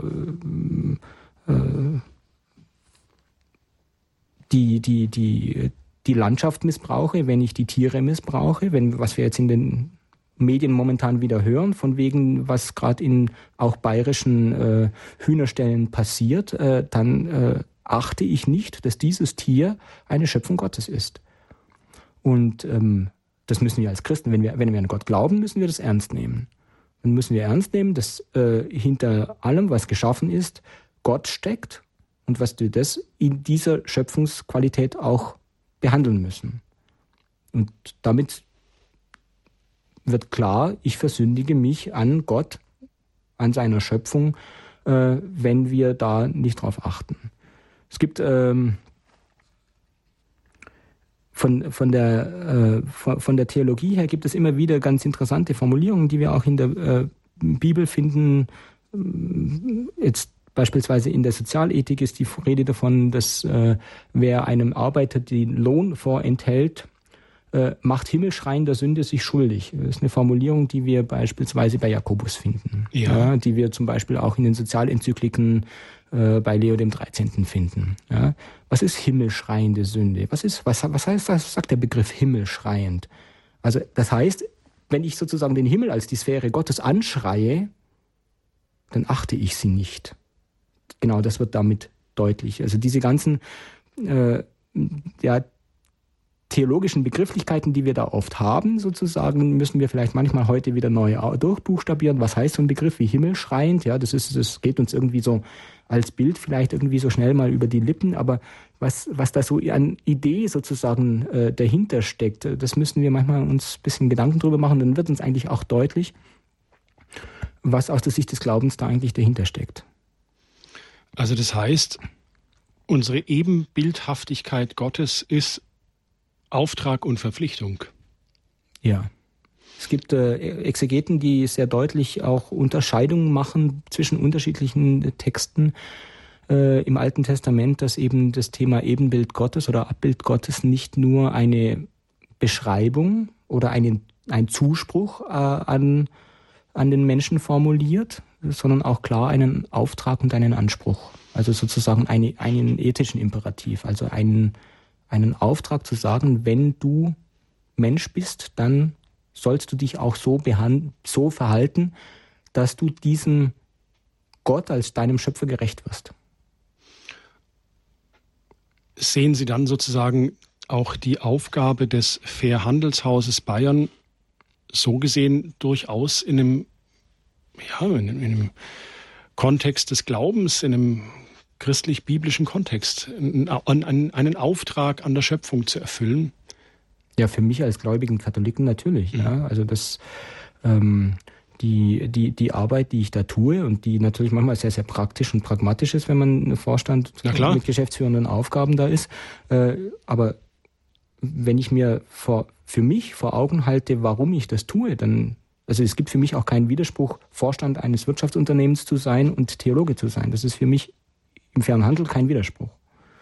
die Landschaft missbrauche, wenn ich die Tiere missbrauche, was wir jetzt in den Medien momentan wieder hören, von wegen, was gerade in auch bayerischen Hühnerställen passiert, dann achte ich nicht, dass dieses Tier eine Schöpfung Gottes ist. Und das müssen wir als Christen, wenn wir an Gott glauben, müssen wir das ernst nehmen. Dann müssen wir ernst nehmen, dass hinter allem, was geschaffen ist, Gott steckt und was wir das in dieser Schöpfungsqualität auch behandeln müssen. Und damit wird klar, ich versündige mich an Gott, an seiner Schöpfung, wenn wir da nicht drauf achten. Es gibt von der Theologie her gibt es immer wieder ganz interessante Formulierungen, die wir auch in der Bibel finden. Jetzt beispielsweise in der Sozialethik ist die Rede davon, dass wer einem Arbeiter den Lohn vorenthält, macht himmelschreiender Sünde sich schuldig. Das ist eine Formulierung, die wir beispielsweise bei Jakobus finden. Ja, die wir zum Beispiel auch in den Sozialenzykliken bei Leo dem 13. finden. Ja. Was ist himmelschreiende Sünde? Was heißt das? Sagt der Begriff himmelschreiend? Also das heißt, wenn ich sozusagen den Himmel als die Sphäre Gottes anschreie, dann achte ich sie nicht. Genau, das wird damit deutlich. Also diese ganzen theologischen Begrifflichkeiten, die wir da oft haben, sozusagen, müssen wir vielleicht manchmal heute wieder neu durchbuchstabieren. Was heißt so ein Begriff wie himmelschreiend? Ja, das geht uns irgendwie so als Bild vielleicht irgendwie so schnell mal über die Lippen, aber was da so an Idee sozusagen dahinter steckt, das müssen wir manchmal uns ein bisschen Gedanken drüber machen, dann wird uns eigentlich auch deutlich, was aus der Sicht des Glaubens da eigentlich dahinter steckt. Also das heißt, unsere Ebenbildhaftigkeit Gottes ist Auftrag und Verpflichtung. Ja. Es gibt Exegeten, die sehr deutlich auch Unterscheidungen machen zwischen unterschiedlichen Texten im Alten Testament, dass eben das Thema Ebenbild Gottes oder Abbild Gottes nicht nur eine Beschreibung oder ein Zuspruch an den Menschen formuliert, sondern auch klar einen Auftrag und einen Anspruch. Also sozusagen einen ethischen Imperativ, also einen Auftrag zu sagen, wenn du Mensch bist, dann sollst du dich auch so verhalten, dass du diesem Gott als deinem Schöpfer gerecht wirst. Sehen Sie dann sozusagen auch die Aufgabe des Fairhandelshauses Bayern so gesehen durchaus in einem Kontext des Glaubens, in einem christlich-biblischen Kontext, einen Auftrag an der Schöpfung zu erfüllen? Ja, für mich als gläubigen Katholiken natürlich. Mhm. Ja. Also das die Arbeit, die ich da tue und die natürlich manchmal sehr, sehr praktisch und pragmatisch ist, wenn man Vorstand mit geschäftsführenden Aufgaben da ist. Aber wenn ich mir für mich vor Augen halte, warum ich das tue, dann, also es gibt für mich auch keinen Widerspruch, Vorstand eines Wirtschaftsunternehmens zu sein und Theologe zu sein. Das ist für mich im fairen Handel kein Widerspruch.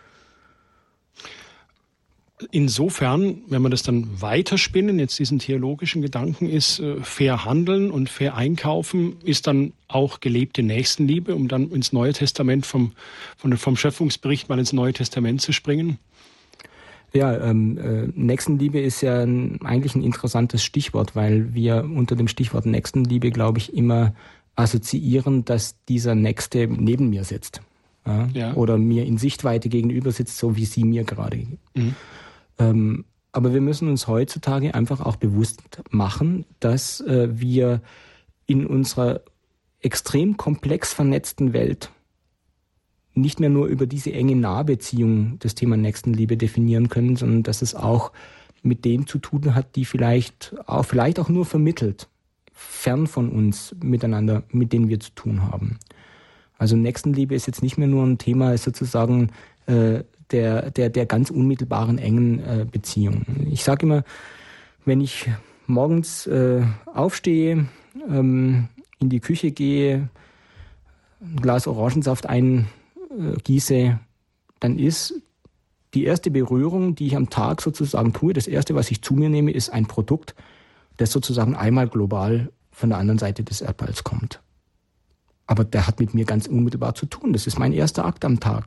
Insofern, wenn wir das dann weiterspinnen, jetzt diesen theologischen Gedanken, ist fair handeln und fair einkaufen, ist dann auch gelebte Nächstenliebe, um dann ins Neue Testament vom Schöpfungsbericht mal ins Neue Testament zu springen? Ja, Nächstenliebe ist ja eigentlich ein interessantes Stichwort, weil wir unter dem Stichwort Nächstenliebe, glaube ich, immer assoziieren, dass dieser Nächste neben mir sitzt. Ja. Oder mir in Sichtweite gegenüber sitzt, so wie Sie mir gerade. Mhm. Aber wir müssen uns heutzutage einfach auch bewusst machen, dass wir in unserer extrem komplex vernetzten Welt nicht mehr nur über diese enge Nahbeziehung das Thema Nächstenliebe definieren können, sondern dass es auch mit denen zu tun hat, die vielleicht auch nur vermittelt, fern von uns miteinander, mit denen wir zu tun haben. Also Nächstenliebe ist jetzt nicht mehr nur ein Thema, ist sozusagen der ganz unmittelbaren engen Beziehung. Ich sage immer, wenn ich morgens aufstehe, in die Küche gehe, ein Glas Orangensaft eingieße, dann ist die erste Berührung, die ich am Tag sozusagen tue, das erste, was ich zu mir nehme, ist ein Produkt, das sozusagen einmal global von der anderen Seite des Erdballs kommt. Aber der hat mit mir ganz unmittelbar zu tun. Das ist mein erster Akt am Tag.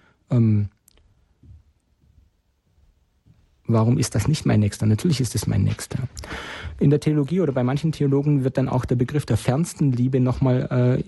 Warum ist das nicht mein Nächster? Natürlich ist es mein Nächster. In der Theologie oder bei manchen Theologen wird dann auch der Begriff der fernsten Liebe nochmal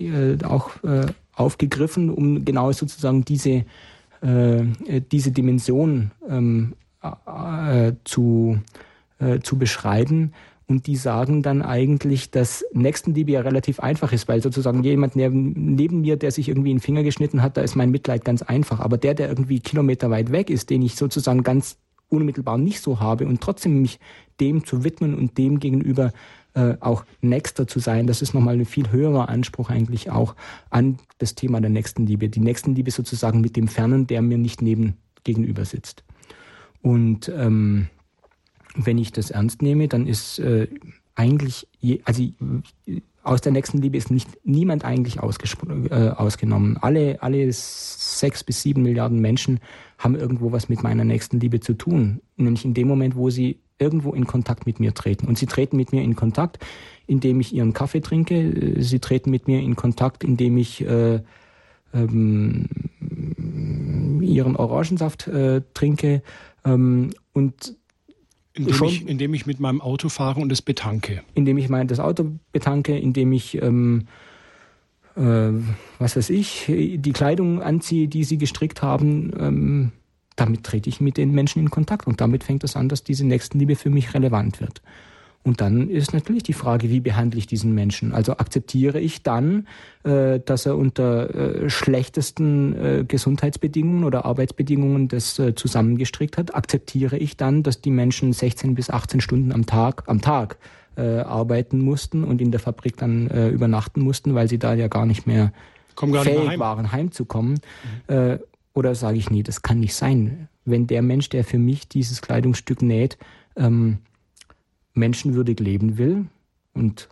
aufgegriffen, um genau sozusagen diese Dimension zu beschreiben. Und die sagen dann eigentlich, dass Nächstenliebe ja relativ einfach ist, weil sozusagen jemand neben mir, der sich irgendwie einen Finger geschnitten hat, da ist mein Mitleid ganz einfach. Aber der irgendwie Kilometer weit weg ist, den ich sozusagen ganz unmittelbar nicht so habe und trotzdem mich dem zu widmen und dem gegenüber auch Nächster zu sein, das ist nochmal ein viel höherer Anspruch eigentlich auch an das Thema der Nächstenliebe. Die Nächstenliebe sozusagen mit dem Fernen, der mir nicht gegenüber sitzt. Und wenn ich das ernst nehme, dann ist eigentlich, aus der Nächstenliebe ist niemand eigentlich ausgenommen. Alle 6 bis 7 Milliarden Menschen haben irgendwo was mit meiner Nächstenliebe zu tun. Nämlich in dem Moment, wo sie irgendwo in Kontakt mit mir treten. Und sie treten mit mir in Kontakt, indem ich ihren Kaffee trinke. Sie treten mit mir in Kontakt, indem ich ihren Orangensaft trinke. Und indem ich mit meinem Auto fahre und es betanke. Indem ich das Auto betanke, indem ich, die Kleidung anziehe, die sie gestrickt haben, damit trete ich mit den Menschen in Kontakt. Und damit fängt es an, dass diese Nächstenliebe für mich relevant wird. Und dann ist natürlich die Frage, wie behandle ich diesen Menschen? Also akzeptiere ich dann, dass er unter schlechtesten Gesundheitsbedingungen oder Arbeitsbedingungen das zusammengestrickt hat? Akzeptiere ich dann, dass die Menschen 16 bis 18 Stunden am Tag arbeiten mussten und in der Fabrik dann übernachten mussten, weil sie da ja gar nicht mehr fähig waren, heimzukommen? Oder sage ich, nee, das kann nicht sein. Wenn der Mensch, der für mich dieses Kleidungsstück näht, menschenwürdig leben will und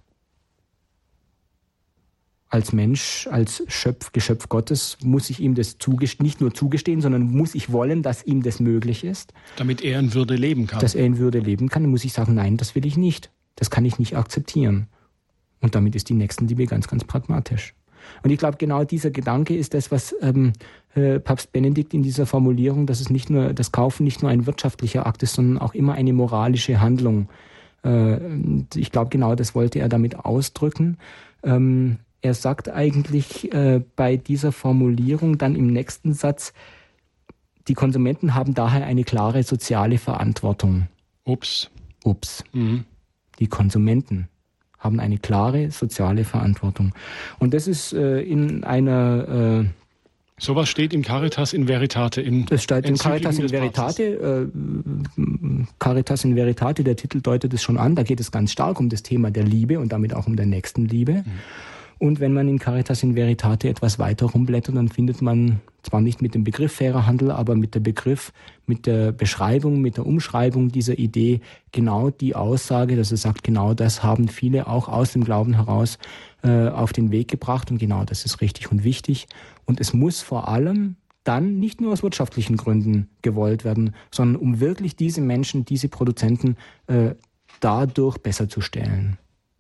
als Mensch, als Geschöpf Gottes muss ich ihm das nicht nur zugestehen, sondern muss ich wollen, dass ihm das möglich ist. Damit er in Würde leben kann. Dass er in Würde leben kann, dann muss ich sagen, nein, das will ich nicht. Das kann ich nicht akzeptieren. Und damit ist die Nächstenliebe ganz, ganz pragmatisch. Und ich glaube, genau dieser Gedanke ist das, was Papst Benedikt in dieser Formulierung, dass das Kaufen nicht nur ein wirtschaftlicher Akt ist, sondern auch immer eine moralische Handlung. Ich glaube, genau das wollte er damit ausdrücken. Er sagt eigentlich bei dieser Formulierung dann im nächsten Satz, die Konsumenten haben daher eine klare soziale Verantwortung. Ups. Mhm. Die Konsumenten haben eine klare soziale Verantwortung. Und das ist in einer... Sowas steht im Caritas in Veritate. Das steht im Caritas in Veritate. Caritas in Veritate, der Titel deutet es schon an. Da geht es ganz stark um das Thema der Liebe und damit auch um der Nächstenliebe. Mhm. Und wenn man in Caritas in Veritate etwas weiter rumblättert, dann findet man zwar nicht mit dem Begriff fairer Handel, aber mit der Beschreibung, mit der Umschreibung dieser Idee genau die Aussage, dass er sagt, genau das haben viele auch aus dem Glauben heraus auf den Weg gebracht und genau das ist richtig und wichtig. Und es muss vor allem dann nicht nur aus wirtschaftlichen Gründen gewollt werden, sondern um wirklich diese Menschen, diese Produzenten dadurch besser zu stellen.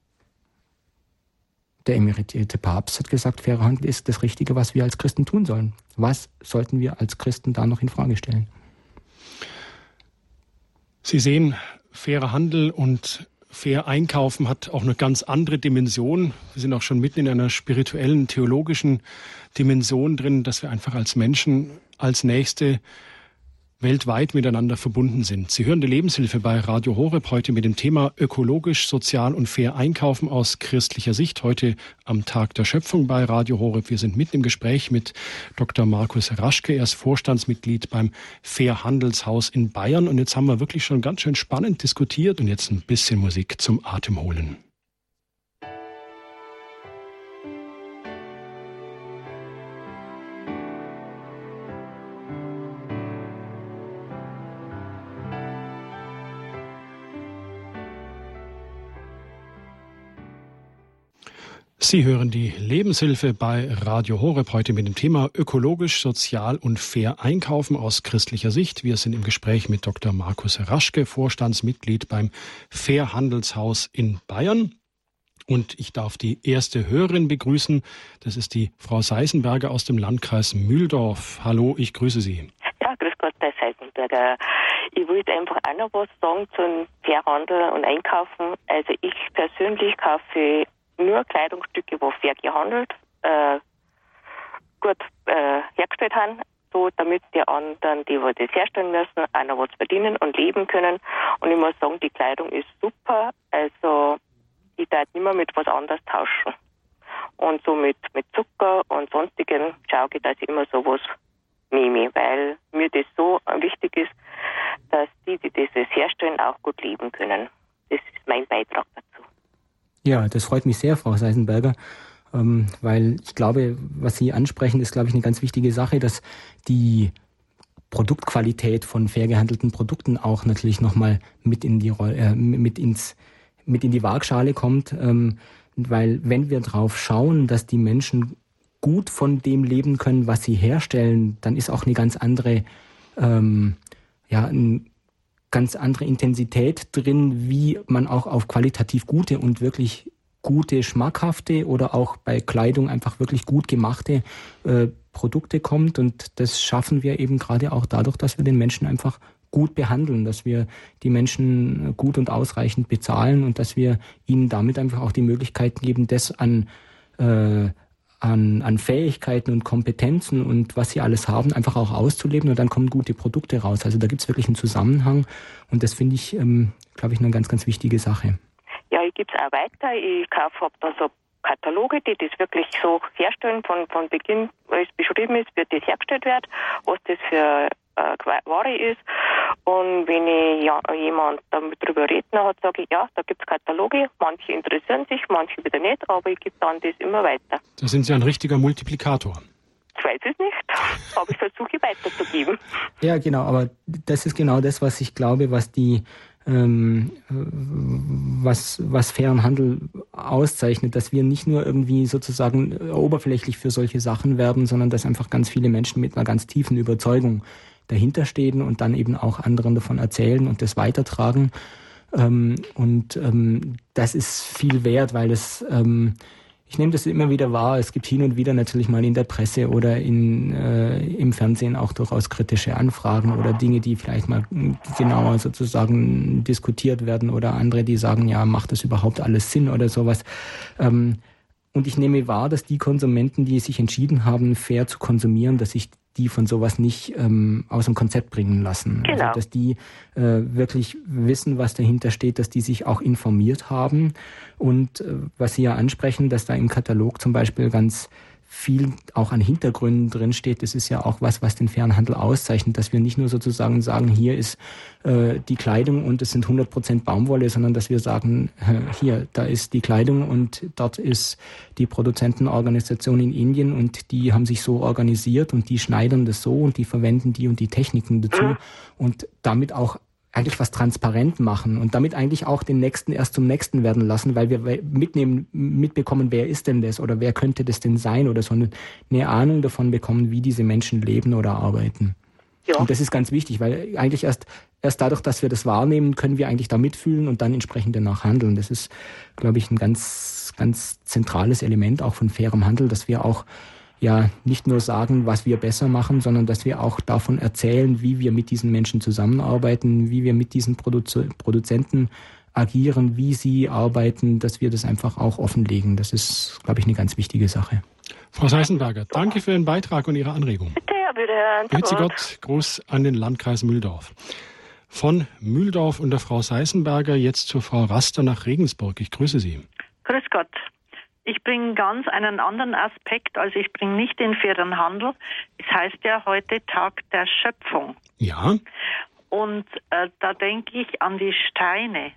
Der emeritierte Papst hat gesagt, fairer Handel ist das Richtige, was wir als Christen tun sollen. Was sollten wir als Christen da noch in Frage stellen? Sie sehen, fairer Handel und fair einkaufen hat auch eine ganz andere Dimension. Wir sind auch schon mitten in einer spirituellen, theologischen Dimension drin, dass wir einfach als Menschen, als Nächste weltweit miteinander verbunden sind. Sie hören die Lebenshilfe bei Radio Horeb heute mit dem Thema ökologisch, sozial und fair einkaufen aus christlicher Sicht. Heute am Tag der Schöpfung bei Radio Horeb. Wir sind mitten im Gespräch mit Dr. Markus Raschke. Er ist Vorstandsmitglied beim Fairhandelshaus in Bayern. Und jetzt haben wir wirklich schon ganz schön spannend diskutiert und jetzt ein bisschen Musik zum Atemholen. Sie hören die Lebenshilfe bei Radio Horeb heute mit dem Thema ökologisch, sozial und fair einkaufen aus christlicher Sicht. Wir sind im Gespräch mit Dr. Markus Raschke, Vorstandsmitglied beim Fairhandelshaus in Bayern. Und ich darf die erste Hörerin begrüßen. Das ist die Frau Seisenberger aus dem Landkreis Mühldorf. Hallo, ich grüße Sie. Ja, grüß Gott, Herr Seisenberger. Ich wollte einfach auch noch was sagen zum Fairhandel und Einkaufen. Also ich persönlich kaufe nur Kleidungsstücke, wo fair gehandelt, gut hergestellt haben. so, damit die anderen, die das herstellen müssen, auch noch was verdienen und leben können. Und ich muss sagen, die Kleidung ist super. Also ich darf nicht mehr mit was anderes tauschen. Und so mit Zucker und sonstigen schaue ich, dass ich immer sowas nehme, weil mir das so wichtig ist, dass die das herstellen, auch gut leben können. Das ist mein Beitrag dazu. Ja, das freut mich sehr, Frau Seisenberger, weil ich glaube, was Sie ansprechen, ist, glaube ich, eine ganz wichtige Sache, dass die Produktqualität von fair gehandelten Produkten auch natürlich nochmal mit in die Waagschale kommt, weil wenn wir drauf schauen, dass die Menschen gut von dem leben können, was sie herstellen, dann ist auch eine ganz andere, eine ganz andere Intensität drin, wie man auch auf qualitativ gute und wirklich gute, schmackhafte oder auch bei Kleidung einfach wirklich gut gemachte Produkte kommt. Und das schaffen wir eben gerade auch dadurch, dass wir den Menschen einfach gut behandeln, dass wir die Menschen gut und ausreichend bezahlen und dass wir ihnen damit einfach auch die Möglichkeit geben, das an Fähigkeiten und Kompetenzen und was sie alles haben, einfach auch auszuleben, und dann kommen gute Produkte raus. Also da gibt es wirklich einen Zusammenhang, und das finde ich, glaube ich, eine ganz, ganz wichtige Sache. Ja, ich gebe es auch weiter. Ich habe da so Kataloge, die das wirklich so herstellen, von Beginn, als beschrieben ist, wie das hergestellt wird, was das für Ware ist. Und wenn ich jemand damit drüber reden hat, sage ich, ja, da gibt es Kataloge, manche interessieren sich, manche wieder nicht, aber ich gebe dann das immer weiter. Da sind Sie ein richtiger Multiplikator. Ich weiß es nicht, aber ich versuche weiterzugeben. Ja, genau, aber das ist genau das, was ich glaube, was die was fairen Handel auszeichnet, dass wir nicht nur irgendwie sozusagen oberflächlich für solche Sachen werben, sondern dass einfach ganz viele Menschen mit einer ganz tiefen Überzeugung dahinter stehen und dann eben auch anderen davon erzählen und das weitertragen. Das ist viel wert, weil es ich nehme das immer wieder wahr. Es gibt hin und wieder natürlich mal in der Presse oder im Fernsehen auch durchaus kritische Anfragen oder Dinge, die vielleicht mal genauer sozusagen diskutiert werden, oder andere, die sagen, ja, macht das überhaupt alles Sinn oder sowas. Und ich nehme wahr, dass die Konsumenten, die sich entschieden haben, fair zu konsumieren, dass sich die von sowas nicht aus dem Konzept bringen lassen. Genau. Also dass die wirklich wissen, was dahinter steht, dass die sich auch informiert haben. Und was Sie ja ansprechen, dass da im Katalog zum Beispiel ganz viel auch an Hintergründen drin steht, das ist ja auch was den fairen Handel auszeichnet, dass wir nicht nur sozusagen sagen, hier ist die Kleidung und es sind 100% Baumwolle, sondern dass wir sagen, hier, da ist die Kleidung und dort ist die Produzentenorganisation in Indien und die haben sich so organisiert und die schneidern das so und die verwenden die und die Techniken dazu und damit auch eigentlich was transparent machen und damit eigentlich auch den Nächsten erst zum Nächsten werden lassen, weil wir mitbekommen, wer ist denn das oder wer könnte das denn sein oder so eine Ahnung davon bekommen, wie diese Menschen leben oder arbeiten. Ja. Und das ist ganz wichtig, weil eigentlich erst dadurch, dass wir das wahrnehmen, können wir eigentlich da mitfühlen und dann entsprechend danach handeln. Das ist, glaube ich, ein ganz, ganz zentrales Element auch von fairem Handel, dass wir auch nicht nur sagen, was wir besser machen, sondern dass wir auch davon erzählen, wie wir mit diesen Menschen zusammenarbeiten, wie wir mit diesen Produzenten agieren, wie sie arbeiten, dass wir das einfach auch offenlegen. Das ist, glaube ich, eine ganz wichtige Sache. Frau Seisenberger, danke für Ihren Beitrag und Ihre Anregung. Bitte, wiederhören. Grüezi Gott, Gruß an den Landkreis Mühldorf. Von Mühldorf und der Frau Seisenberger jetzt zur Frau Raster nach Regensburg. Ich grüße Sie. Grüß Gott. Ich bringe ganz einen anderen Aspekt, also ich bringe nicht den fairen Handel. Es heißt ja heute Tag der Schöpfung. Ja. Und da denke ich an die Steine.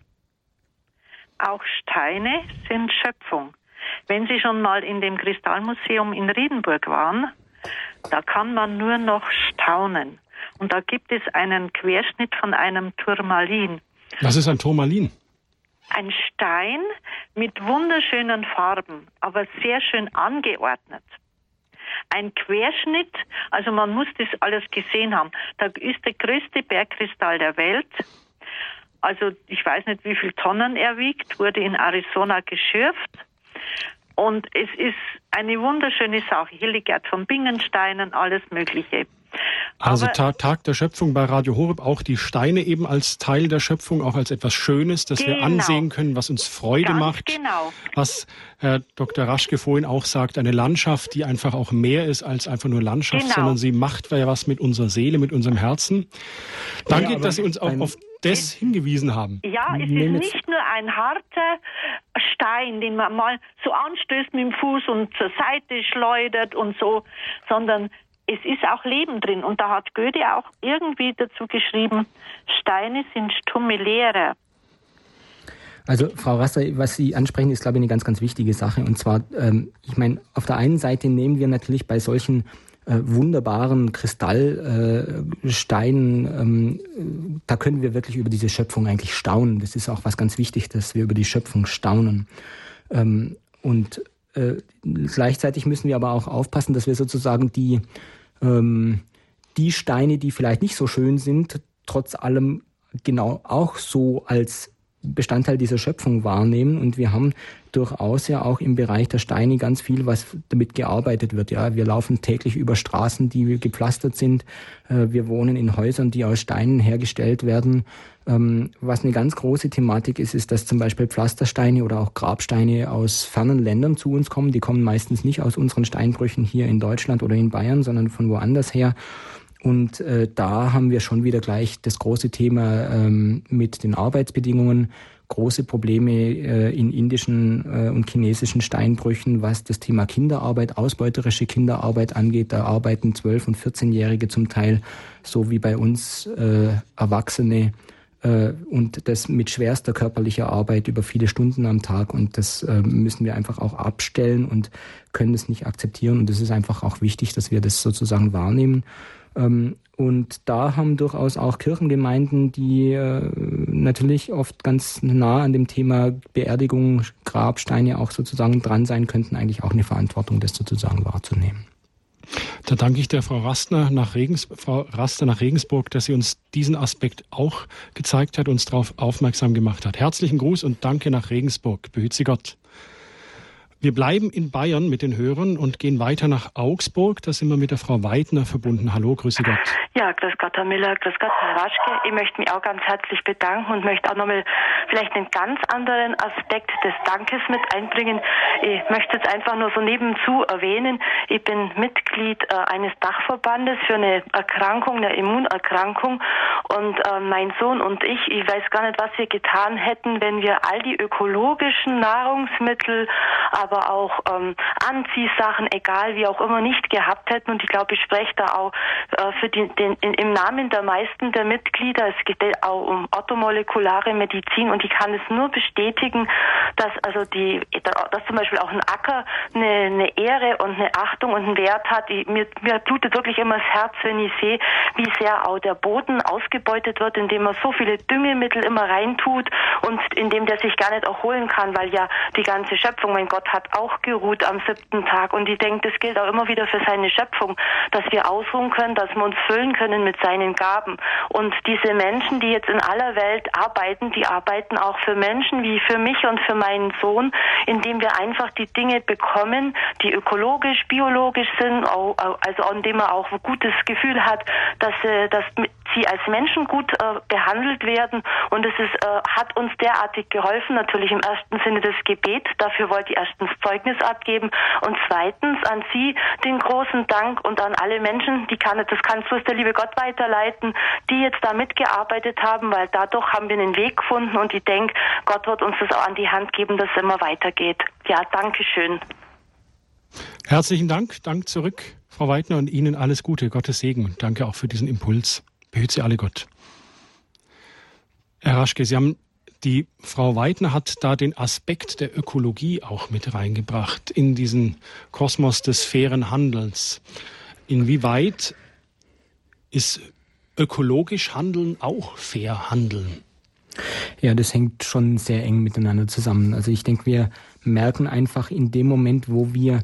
Auch Steine sind Schöpfung. Wenn Sie schon mal in dem Kristallmuseum in Riedenburg waren, da kann man nur noch staunen. Und da gibt es einen Querschnitt von einem Turmalin. Was ist ein Turmalin? Ein Stein mit wunderschönen Farben, aber sehr schön angeordnet. Ein Querschnitt, also man muss das alles gesehen haben. Da ist der größte Bergkristall der Welt. Also ich weiß nicht, wie viel Tonnen er wiegt, wurde in Arizona geschürft. Und es ist eine wunderschöne Sache. Hildegard von Bingensteinen, alles Mögliche. Also Tag der Schöpfung bei Radio Horeb, auch die Steine eben als Teil der Schöpfung, auch als etwas Schönes, das wir ansehen können, was uns Freude macht. Genau. Was Herr Dr. Raschke vorhin auch sagt, eine Landschaft, die einfach auch mehr ist als einfach nur Landschaft, sondern sie macht ja was mit unserer Seele, mit unserem Herzen. Danke, dass Sie uns auch auf das hingewiesen haben. Ja, es ist nicht nur ein harter Stein, den man mal so anstößt mit dem Fuß und zur Seite schleudert und so, sondern es ist auch Leben drin. Und da hat Goethe auch irgendwie dazu geschrieben, Steine sind stumme Lehrer. Also Frau Raster, was Sie ansprechen, ist, glaube ich, eine ganz, ganz wichtige Sache. Und zwar, ich meine, auf der einen Seite nehmen wir natürlich bei solchen wunderbaren Kristallsteinen, da können wir wirklich über diese Schöpfung eigentlich staunen. Das ist auch was ganz wichtig, dass wir über die Schöpfung staunen. Gleichzeitig müssen wir aber auch aufpassen, dass wir sozusagen die Steine, die vielleicht nicht so schön sind, trotz allem genau auch so als Bestandteil dieser Schöpfung wahrnehmen. Und wir haben durchaus ja auch im Bereich der Steine ganz viel, was damit gearbeitet wird. Ja, wir laufen täglich über Straßen, die gepflastert sind. Wir wohnen in Häusern, die aus Steinen hergestellt werden. Was eine ganz große Thematik ist, ist, dass zum Beispiel Pflastersteine oder auch Grabsteine aus fernen Ländern zu uns kommen. Die kommen meistens nicht aus unseren Steinbrüchen hier in Deutschland oder in Bayern, sondern von woanders her. Und da haben wir schon wieder gleich das große Thema mit den Arbeitsbedingungen, große Probleme in indischen und chinesischen Steinbrüchen, was das Thema Kinderarbeit, ausbeuterische Kinderarbeit angeht. Da arbeiten 12- und 14-Jährige zum Teil, so wie bei uns Erwachsene, und das mit schwerster körperlicher Arbeit über viele Stunden am Tag. Und das müssen wir einfach auch abstellen und können das nicht akzeptieren. Und es ist einfach auch wichtig, dass wir das sozusagen wahrnehmen. Und da haben durchaus auch Kirchengemeinden, die natürlich oft ganz nah an dem Thema Beerdigung, Grabsteine auch sozusagen dran sein könnten, eigentlich auch eine Verantwortung, das sozusagen wahrzunehmen. Da danke ich der Frau Raster nach Regensburg, dass sie uns diesen Aspekt auch gezeigt hat, uns darauf aufmerksam gemacht hat. Herzlichen Gruß und danke nach Regensburg. Behüt Sie Gott. Wir bleiben in Bayern mit den Hörern und gehen weiter nach Augsburg. Da sind wir mit der Frau Weidner verbunden. Hallo, grüße Gott. Ja, grüß Gott, Herr Miller, grüß Gott, Herr Raschke. Ich möchte mich auch ganz herzlich bedanken und möchte auch nochmal vielleicht einen ganz anderen Aspekt des Dankes mit einbringen. Ich möchte jetzt einfach nur so nebenzu erwähnen, ich bin Mitglied eines Dachverbandes für eine Erkrankung, eine Immunerkrankung, und mein Sohn und ich weiß gar nicht, was wir getan hätten, wenn wir all die ökologischen Nahrungsmittel, aber auch Anziehsachen, egal wie auch immer, nicht gehabt hätten. Und ich glaube, ich spreche da auch im Namen der meisten der Mitglieder. Es geht auch um orthomolekulare Medizin, und ich kann es nur bestätigen, dass dass zum Beispiel auch ein Acker eine Ehre und eine Achtung und einen Wert hat. Mir blutet wirklich immer das Herz, wenn ich sehe, wie sehr auch der Boden ausgebeutet wird, indem man so viele Düngemittel immer reintut und indem der sich gar nicht erholen kann, weil ja die ganze Schöpfung, mein Gott, hat auch geruht am 7. Tag. Und ich denke, das gilt auch immer wieder für seine Schöpfung, dass wir ausruhen können, dass wir uns füllen können mit seinen Gaben. Und diese Menschen, die jetzt in aller Welt arbeiten, die arbeiten auch für Menschen wie für mich und für meinen Sohn, indem wir einfach die Dinge bekommen, die ökologisch, biologisch sind, also indem man auch ein gutes Gefühl hat, dass sie als Menschen gut behandelt werden. Und es hat uns derartig geholfen, natürlich im ersten Sinne das Gebet. Dafür wollte ich erstens Zeugnis abgeben und zweitens an Sie den großen Dank und an alle Menschen, das kannst du der liebe Gott weiterleiten, die jetzt da mitgearbeitet haben, weil dadurch haben wir einen Weg gefunden, und ich denke, Gott wird uns das auch an die Hand geben, dass es immer weitergeht. Ja, danke schön. Herzlichen Dank. Dank zurück, Frau Weidner, und Ihnen alles Gute, Gottes Segen, und danke auch für diesen Impuls. Behüt Sie alle Gott. Herr Raschke, die Frau Weidner hat da den Aspekt der Ökologie auch mit reingebracht in diesen Kosmos des fairen Handelns. Inwieweit ist ökologisch Handeln auch fair Handeln? Ja, das hängt schon sehr eng miteinander zusammen. Also ich denke, wir merken einfach in dem Moment, wo wir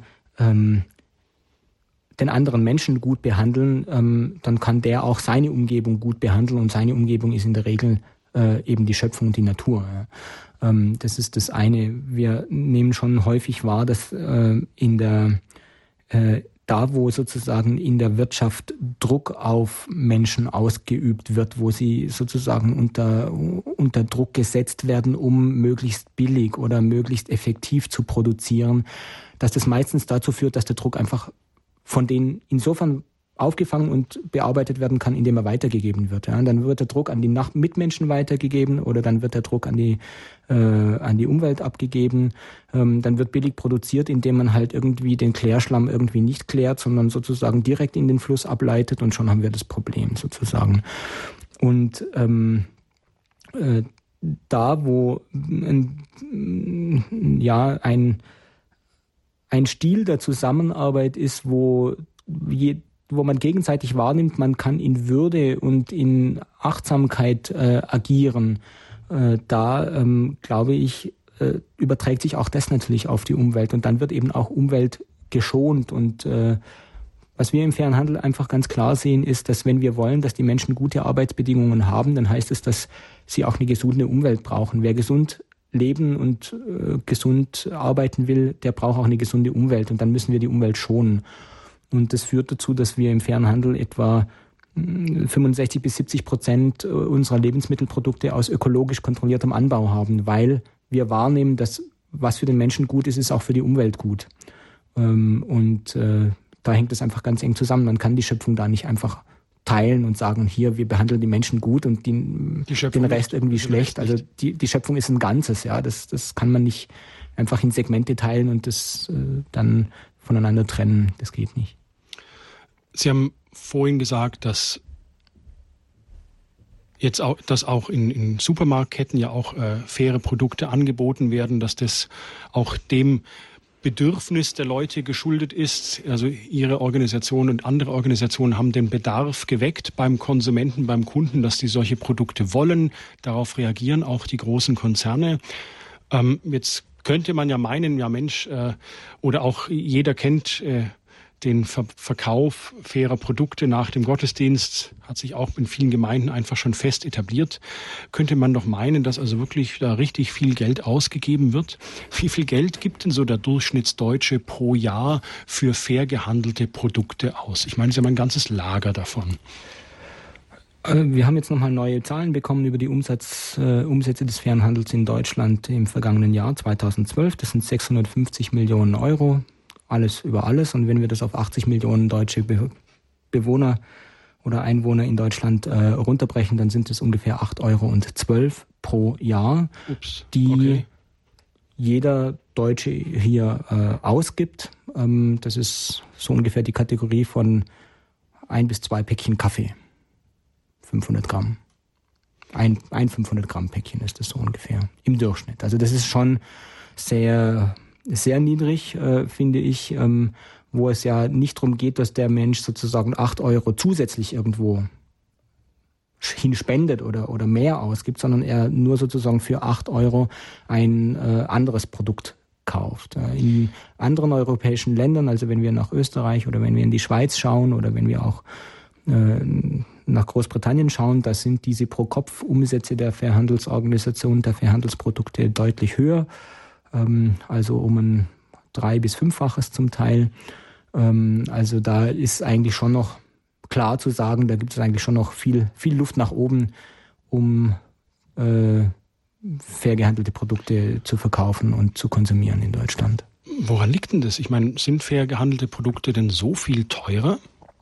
den anderen Menschen gut behandeln, dann kann der auch seine Umgebung gut behandeln, und seine Umgebung ist in der Regel eben die Schöpfung und die Natur. Das ist das eine. Wir nehmen schon häufig wahr, dass da, wo sozusagen in der Wirtschaft Druck auf Menschen ausgeübt wird, wo sie sozusagen unter Druck gesetzt werden, um möglichst billig oder möglichst effektiv zu produzieren, dass das meistens dazu führt, dass der Druck einfach von denen insofern aufgefangen und bearbeitet werden kann, indem er weitergegeben wird. Ja. Und dann wird der Druck an die Mitmenschen weitergegeben oder dann wird der Druck an die Umwelt abgegeben. Dann wird billig produziert, indem man halt irgendwie den Klärschlamm irgendwie nicht klärt, sondern sozusagen direkt in den Fluss ableitet und schon haben wir das Problem sozusagen. Und da, wo ein Stil der Zusammenarbeit ist, wo man gegenseitig wahrnimmt, man kann in Würde und in Achtsamkeit agieren. Da, glaube ich, überträgt sich auch das natürlich auf die Umwelt. Und dann wird eben auch Umwelt geschont. Und was wir im fairen Handel einfach ganz klar sehen, ist, dass wenn wir wollen, dass die Menschen gute Arbeitsbedingungen haben, dann heißt es, dass sie auch eine gesunde Umwelt brauchen. Wer gesund leben und gesund arbeiten will, der braucht auch eine gesunde Umwelt. Und dann müssen wir die Umwelt schonen. Und das führt dazu, dass wir im fairen Handel etwa 65-70% unserer Lebensmittelprodukte aus ökologisch kontrolliertem Anbau haben, weil wir wahrnehmen, dass was für den Menschen gut ist, ist auch für die Umwelt gut. Da hängt es einfach ganz eng zusammen. Man kann die Schöpfung da nicht einfach teilen und sagen, hier, wir behandeln die Menschen gut und den Rest irgendwie schlecht. Also die Schöpfung ist ein Ganzes, ja. Das kann man nicht einfach in Segmente teilen und das dann voneinander trennen. Das geht nicht. Sie haben vorhin gesagt, dass auch in Supermarktketten ja auch faire Produkte angeboten werden, dass das auch dem Bedürfnis der Leute geschuldet ist. Also Ihre Organisation und andere Organisationen haben den Bedarf geweckt beim Konsumenten, beim Kunden, dass die solche Produkte wollen. Darauf reagieren auch die großen Konzerne. Jetzt könnte man ja meinen, ja Mensch, oder auch jeder kennt den Verkauf fairer Produkte nach dem Gottesdienst, hat sich auch in vielen Gemeinden einfach schon fest etabliert. Könnte man doch meinen, dass also wirklich da richtig viel Geld ausgegeben wird. Wie viel Geld gibt denn so der Durchschnittsdeutsche pro Jahr für fair gehandelte Produkte aus? Ich meine, Sie haben ein ganzes Lager davon. Wir haben jetzt nochmal neue Zahlen bekommen über die Umsätze des fairen Handels in Deutschland im vergangenen Jahr 2012. Das sind 650 Millionen Euro. Alles über alles. Und wenn wir das auf 80 Millionen deutsche Bewohner oder Einwohner in Deutschland runterbrechen, dann sind es ungefähr 8,12 € pro Jahr, die jeder Deutsche hier ausgibt. Das ist so ungefähr die Kategorie von 1 bis 2 Päckchen Kaffee. 500 Gramm. Ein 500 Gramm Päckchen ist das so ungefähr im Durchschnitt. Also das ist schon sehr niedrig, finde ich, wo es ja nicht darum geht, dass der Mensch sozusagen 8 € zusätzlich irgendwo hinspendet oder mehr ausgibt, sondern er nur sozusagen für 8 € ein anderes Produkt kauft. In anderen europäischen Ländern, also wenn wir nach Österreich oder wenn wir in die Schweiz schauen oder wenn wir auch nach Großbritannien schauen, da sind diese Pro-Kopf-Umsätze der Fairhandelsorganisation, der Fairhandelsprodukte deutlich höher. Also um ein 3- bis 5-faches zum Teil. Also da ist eigentlich schon noch klar zu sagen, da gibt es eigentlich schon noch viel Luft nach oben, um fair gehandelte Produkte zu verkaufen und zu konsumieren in Deutschland. Woran liegt denn das? Ich meine, sind fair gehandelte Produkte denn so viel teurer?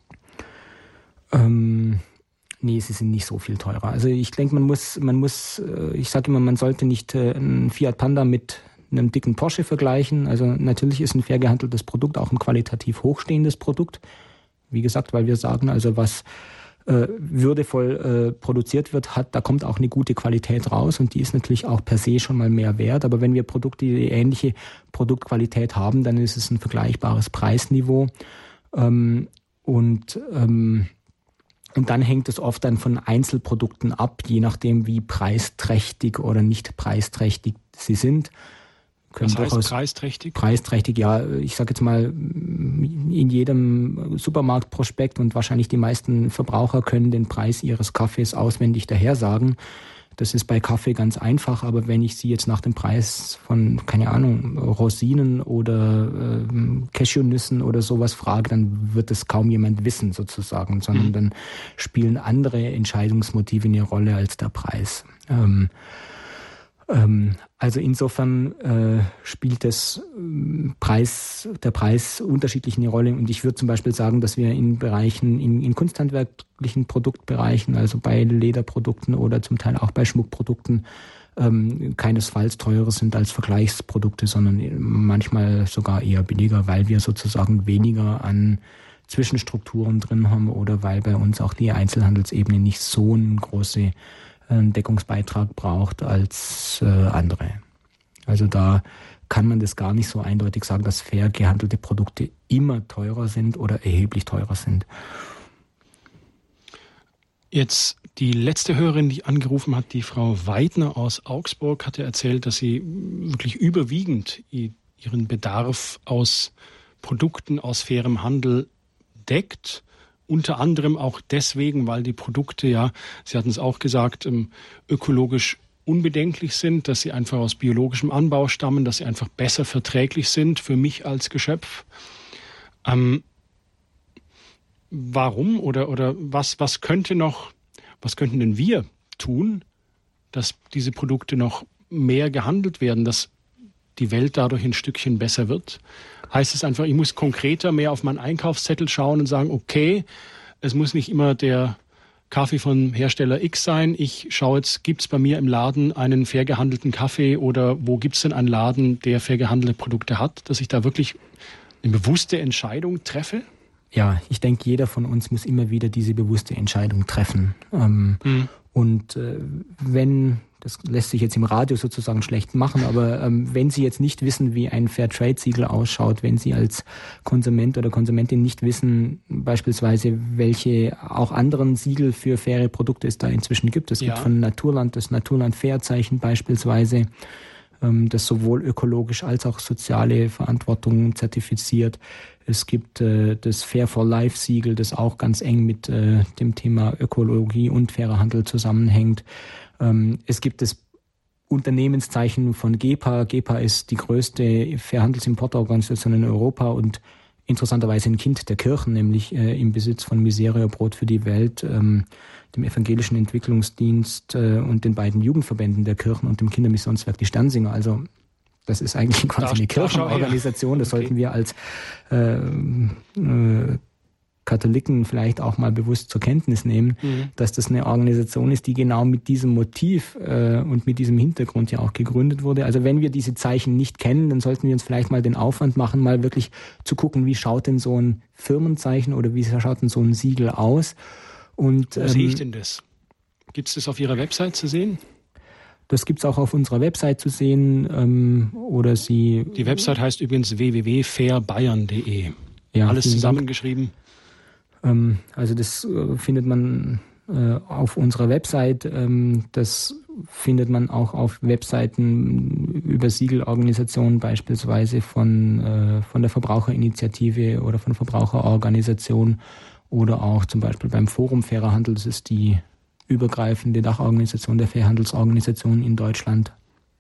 Nee, sie sind nicht so viel teurer. Also ich denke, man muss, ich sage immer, man sollte nicht einen Fiat Panda mit einem dicken Porsche vergleichen. Also natürlich ist ein fair gehandeltes Produkt auch ein qualitativ hochstehendes Produkt. Wie gesagt, weil wir sagen, also was würdevoll produziert wird, da kommt auch eine gute Qualität raus und die ist natürlich auch per se schon mal mehr wert. Aber wenn wir Produkte, die ähnliche Produktqualität haben, dann ist es ein vergleichbares Preisniveau. Und dann hängt es oft dann von Einzelprodukten ab, je nachdem wie preisträchtig oder nicht preisträchtig sie sind. Was heißt preisträchtig? Preisträchtig, ja, ich sage jetzt mal, in jedem Supermarktprospekt und wahrscheinlich die meisten Verbraucher können den Preis ihres Kaffees auswendig dahersagen. Das ist bei Kaffee ganz einfach, aber wenn ich Sie jetzt nach dem Preis von, keine Ahnung, Rosinen oder Cashewnüssen oder sowas frage, dann wird es kaum jemand wissen sozusagen, sondern dann spielen andere Entscheidungsmotive eine Rolle als der Preis. Also insofern spielt der Preis unterschiedlich eine Rolle. Und ich würde zum Beispiel sagen, dass wir in Bereichen, in kunsthandwerklichen Produktbereichen, also bei Lederprodukten oder zum Teil auch bei Schmuckprodukten, keinesfalls teurer sind als Vergleichsprodukte, sondern manchmal sogar eher billiger, weil wir sozusagen weniger an Zwischenstrukturen drin haben oder weil bei uns auch die Einzelhandelsebene nicht so eine große Deckungsbeitrag braucht als andere. Also da kann man das gar nicht so eindeutig sagen, dass fair gehandelte Produkte immer teurer sind oder erheblich teurer sind. Jetzt die letzte Hörerin, die angerufen hat, die Frau Weidner aus Augsburg, hatte erzählt, dass sie wirklich überwiegend ihren Bedarf aus Produkten aus fairem Handel deckt. Unter anderem auch deswegen, weil die Produkte, ja, Sie hatten es auch gesagt, ökologisch unbedenklich sind, dass sie einfach aus biologischem Anbau stammen, dass sie einfach besser verträglich sind für mich als Geschöpf. Warum oder was könnten denn wir tun, dass diese Produkte noch mehr gehandelt werden, dass die Welt dadurch ein Stückchen besser wird? Heißt es einfach, ich muss konkreter mehr auf meinen Einkaufszettel schauen und sagen, okay, es muss nicht immer der Kaffee von Hersteller X sein. Ich schaue jetzt, gibt es bei mir im Laden einen fair gehandelten Kaffee oder wo gibt es denn einen Laden, der fair gehandelte Produkte hat, dass ich da wirklich eine bewusste Entscheidung treffe? Ja, ich denke, jeder von uns muss immer wieder diese bewusste Entscheidung treffen. Und wenn, das lässt sich jetzt im Radio sozusagen schlecht machen, aber wenn Sie jetzt nicht wissen, wie ein Fairtrade-Siegel ausschaut, wenn Sie als Konsument oder Konsumentin nicht wissen, beispielsweise, welche auch anderen Siegel für faire Produkte es da inzwischen gibt. Es gibt von Naturland das Naturland-Fair-Zeichen beispielsweise, das sowohl ökologisch als auch soziale Verantwortung zertifiziert. Es gibt das Fair for Life Siegel, das auch ganz eng mit dem Thema Ökologie und fairer Handel zusammenhängt. Es gibt das Unternehmenszeichen von GEPA. GEPA ist die größte Fairhandelsimportorganisation in Europa und interessanterweise ein Kind der Kirchen, nämlich im Besitz von Miseria Brot für die Welt, dem Evangelischen Entwicklungsdienst und den beiden Jugendverbänden der Kirchen und dem Kindermissionswerk Die Sternsinger. Also das ist eigentlich quasi eine Kirchenorganisation. Das sollten wir als Katholiken vielleicht auch mal bewusst zur Kenntnis nehmen, dass das eine Organisation ist, die genau mit diesem Motiv und mit diesem Hintergrund ja auch gegründet wurde. Also wenn wir diese Zeichen nicht kennen, dann sollten wir uns vielleicht mal den Aufwand machen, mal wirklich zu gucken, wie schaut denn so ein Firmenzeichen oder wie schaut denn so ein Siegel aus. Und, wo sehe ich denn das? Gibt es das auf Ihrer Website zu sehen? Das gibt es auch auf unserer Website zu sehen. Oder Sie. Die Website heißt übrigens www.fairbayern.de. Ja, alles zusammengeschrieben. Also das findet man auf unserer Website. Das findet man auch auf Webseiten über Siegelorganisationen, beispielsweise von der Verbraucherinitiative oder von Verbraucherorganisationen oder auch zum Beispiel beim Forum Fairer Handel. Das ist die übergreifende Dachorganisation der Fairhandelsorganisationen in Deutschland.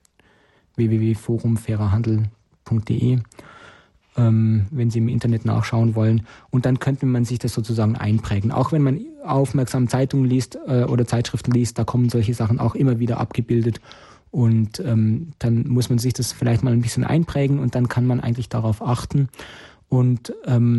www.forumfairerhandel.de, wenn Sie im Internet nachschauen wollen. Und dann könnte man sich das sozusagen einprägen. Auch wenn man aufmerksam Zeitungen liest oder Zeitschriften liest, da kommen solche Sachen auch immer wieder abgebildet. Und dann muss man sich das vielleicht mal ein bisschen einprägen und dann kann man eigentlich darauf achten. Und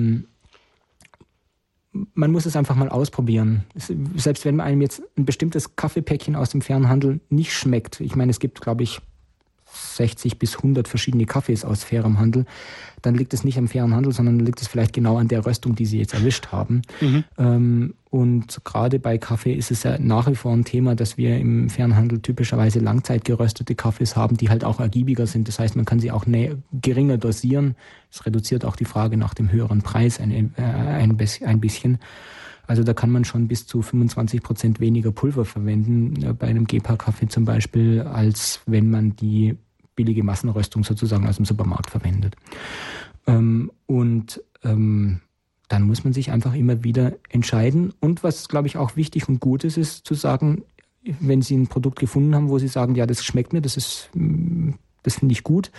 man muss es einfach mal ausprobieren. Selbst wenn einem jetzt ein bestimmtes Kaffeepäckchen aus dem Fernhandel nicht schmeckt. Ich meine, es gibt, glaube ich, 60 bis 100 verschiedene Kaffees aus fairem Handel, dann liegt es nicht am fairen Handel, sondern liegt es vielleicht genau an der Röstung, die Sie jetzt erwischt haben. Und gerade bei Kaffee ist es ja nach wie vor ein Thema, dass wir im fairen Handel typischerweise langzeitgeröstete Kaffees haben, die halt auch ergiebiger sind. Das heißt, man kann sie auch geringer dosieren. Das reduziert auch die Frage nach dem höheren Preis ein bisschen. Also da kann man schon bis zu 25% weniger Pulver verwenden, bei einem GEPA-Kaffee zum Beispiel, als wenn man die billige Massenröstung sozusagen aus dem Supermarkt verwendet. Dann muss man sich einfach immer wieder entscheiden. Und was, glaube ich, auch wichtig und gut ist, ist zu sagen, wenn Sie ein Produkt gefunden haben, wo Sie sagen, ja, das schmeckt mir, das finde ich gut,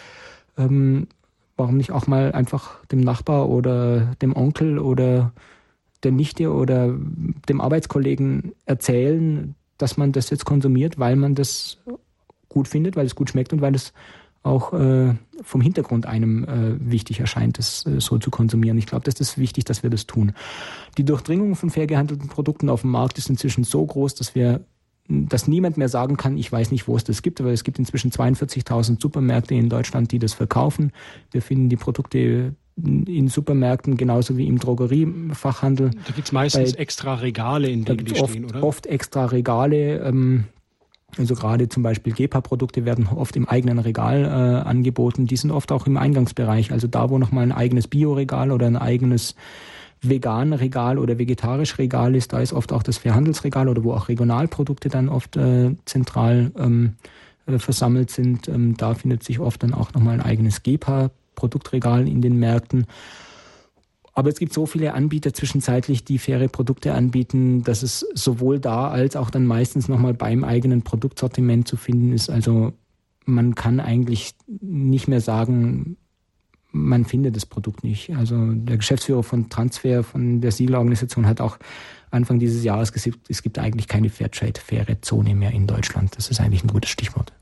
warum nicht auch mal einfach dem Nachbar oder dem Onkel oder der Nichte oder dem Arbeitskollegen erzählen, dass man das jetzt konsumiert, weil man das gut findet, weil es gut schmeckt und weil es auch vom Hintergrund einem wichtig erscheint, das so zu konsumieren. Ich glaube, das ist wichtig, dass wir das tun. Die Durchdringung von fair gehandelten Produkten auf dem Markt ist inzwischen so groß, dass niemand mehr sagen kann, ich weiß nicht, wo es das gibt, aber es gibt inzwischen 42.000 Supermärkte in Deutschland, die das verkaufen. Wir finden die Produkte in Supermärkten genauso wie im Drogeriefachhandel. Da gibt es meistens extra Regale, in denen die stehen, oder? Oft extra Regale. Also gerade zum Beispiel Gepa-Produkte werden oft im eigenen Regal angeboten. Die sind oft auch im Eingangsbereich. Also da, wo nochmal ein eigenes Bioregal oder ein eigenes Vegan-Regal oder Vegetarisch-Regal ist, da ist oft auch das Fairhandelsregal oder wo auch Regionalprodukte dann oft zentral versammelt sind. Da findet sich oft dann auch nochmal ein eigenes Gepa-Produktregal in den Märkten. Aber es gibt so viele Anbieter zwischenzeitlich, die faire Produkte anbieten, dass es sowohl da als auch dann meistens nochmal beim eigenen Produktsortiment zu finden ist. Also man kann eigentlich nicht mehr sagen, man findet das Produkt nicht. Also der Geschäftsführer von Transfer, von der Siegelorganisation, hat auch Anfang dieses Jahres gesagt, es gibt eigentlich keine Fairtrade-faire Zone mehr in Deutschland. Das ist eigentlich ein gutes Stichwort.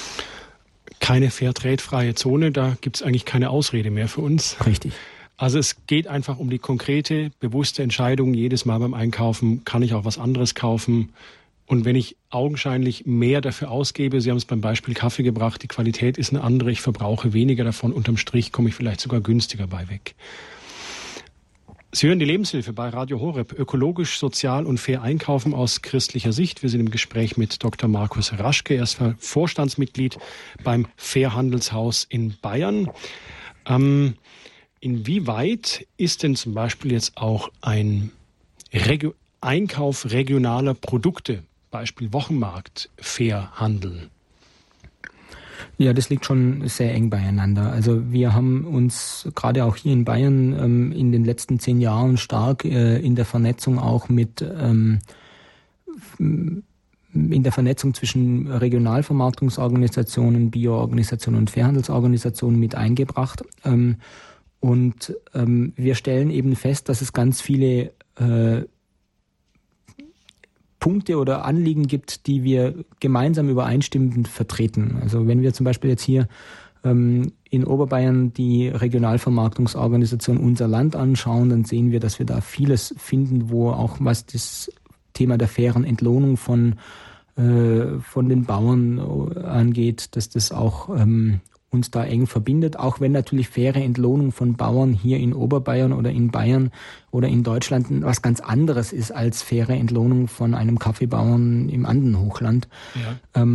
Keine Fairtrade-freie Zone, da gibt es eigentlich keine Ausrede mehr für uns. Richtig. Also es geht einfach um die konkrete, bewusste Entscheidung. Jedes Mal beim Einkaufen kann ich auch was anderes kaufen. Und wenn ich augenscheinlich mehr dafür ausgebe, Sie haben es beim Beispiel Kaffee gebracht, die Qualität ist eine andere, ich verbrauche weniger davon, unterm Strich komme ich vielleicht sogar günstiger bei weg. Sie hören die Lebenshilfe bei Radio Horeb, ökologisch, sozial und fair einkaufen aus christlicher Sicht. Wir sind im Gespräch mit Dr. Markus Raschke, er ist Vorstandsmitglied beim Fairhandelshaus in Bayern. Inwieweit ist denn zum Beispiel jetzt auch ein Einkauf regionaler Produkte, Beispiel Wochenmarkt, fair handeln? Ja, das liegt schon sehr eng beieinander. Also wir haben uns gerade auch hier in Bayern in den letzten 10 Jahren stark in der Vernetzung auch in der Vernetzung zwischen Regionalvermarktungsorganisationen, Bioorganisationen und Fairhandelsorganisationen mit eingebracht. Und wir stellen eben fest, dass es ganz viele Punkte oder Anliegen gibt, die wir gemeinsam übereinstimmend vertreten. Also wenn wir zum Beispiel jetzt hier in Oberbayern die Regionalvermarktungsorganisation Unser Land anschauen, dann sehen wir, dass wir da vieles finden, wo auch was das Thema der fairen Entlohnung von den Bauern angeht, dass das auch uns da eng verbindet, auch wenn natürlich faire Entlohnung von Bauern hier in Oberbayern oder in Bayern oder in Deutschland was ganz anderes ist als faire Entlohnung von einem Kaffeebauern im Andenhochland. Ja.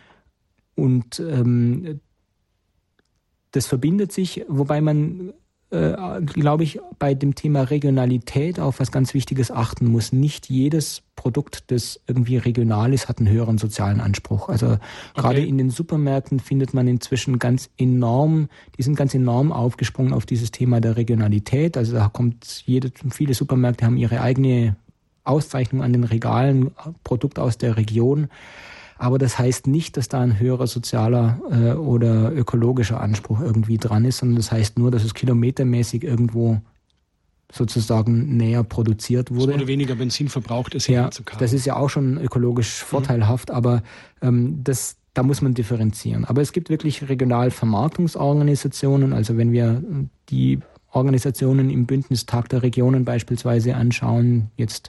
Das verbindet sich, wobei man, glaube ich, bei dem Thema Regionalität auf was ganz Wichtiges achten muss. Nicht jedes Produkt, das irgendwie regional ist, hat einen höheren sozialen Anspruch. Also gerade in den Supermärkten findet man inzwischen die sind ganz enorm aufgesprungen auf dieses Thema der Regionalität. Also da viele Supermärkte haben ihre eigene Auszeichnung an den Regalen, Produkt aus der Region. Aber das heißt nicht, dass da ein höherer sozialer oder ökologischer Anspruch irgendwie dran ist, sondern das heißt nur, dass es kilometermäßig irgendwo sozusagen näher produziert wurde. Es wurde weniger Benzin verbraucht, ist ja zu kaufen. Das ist ja auch schon ökologisch vorteilhaft, aber da muss man differenzieren. Aber es gibt wirklich Regionalvermarktungsorganisationen, also wenn wir die Organisationen im Bündnis Tag der Regionen beispielsweise anschauen, jetzt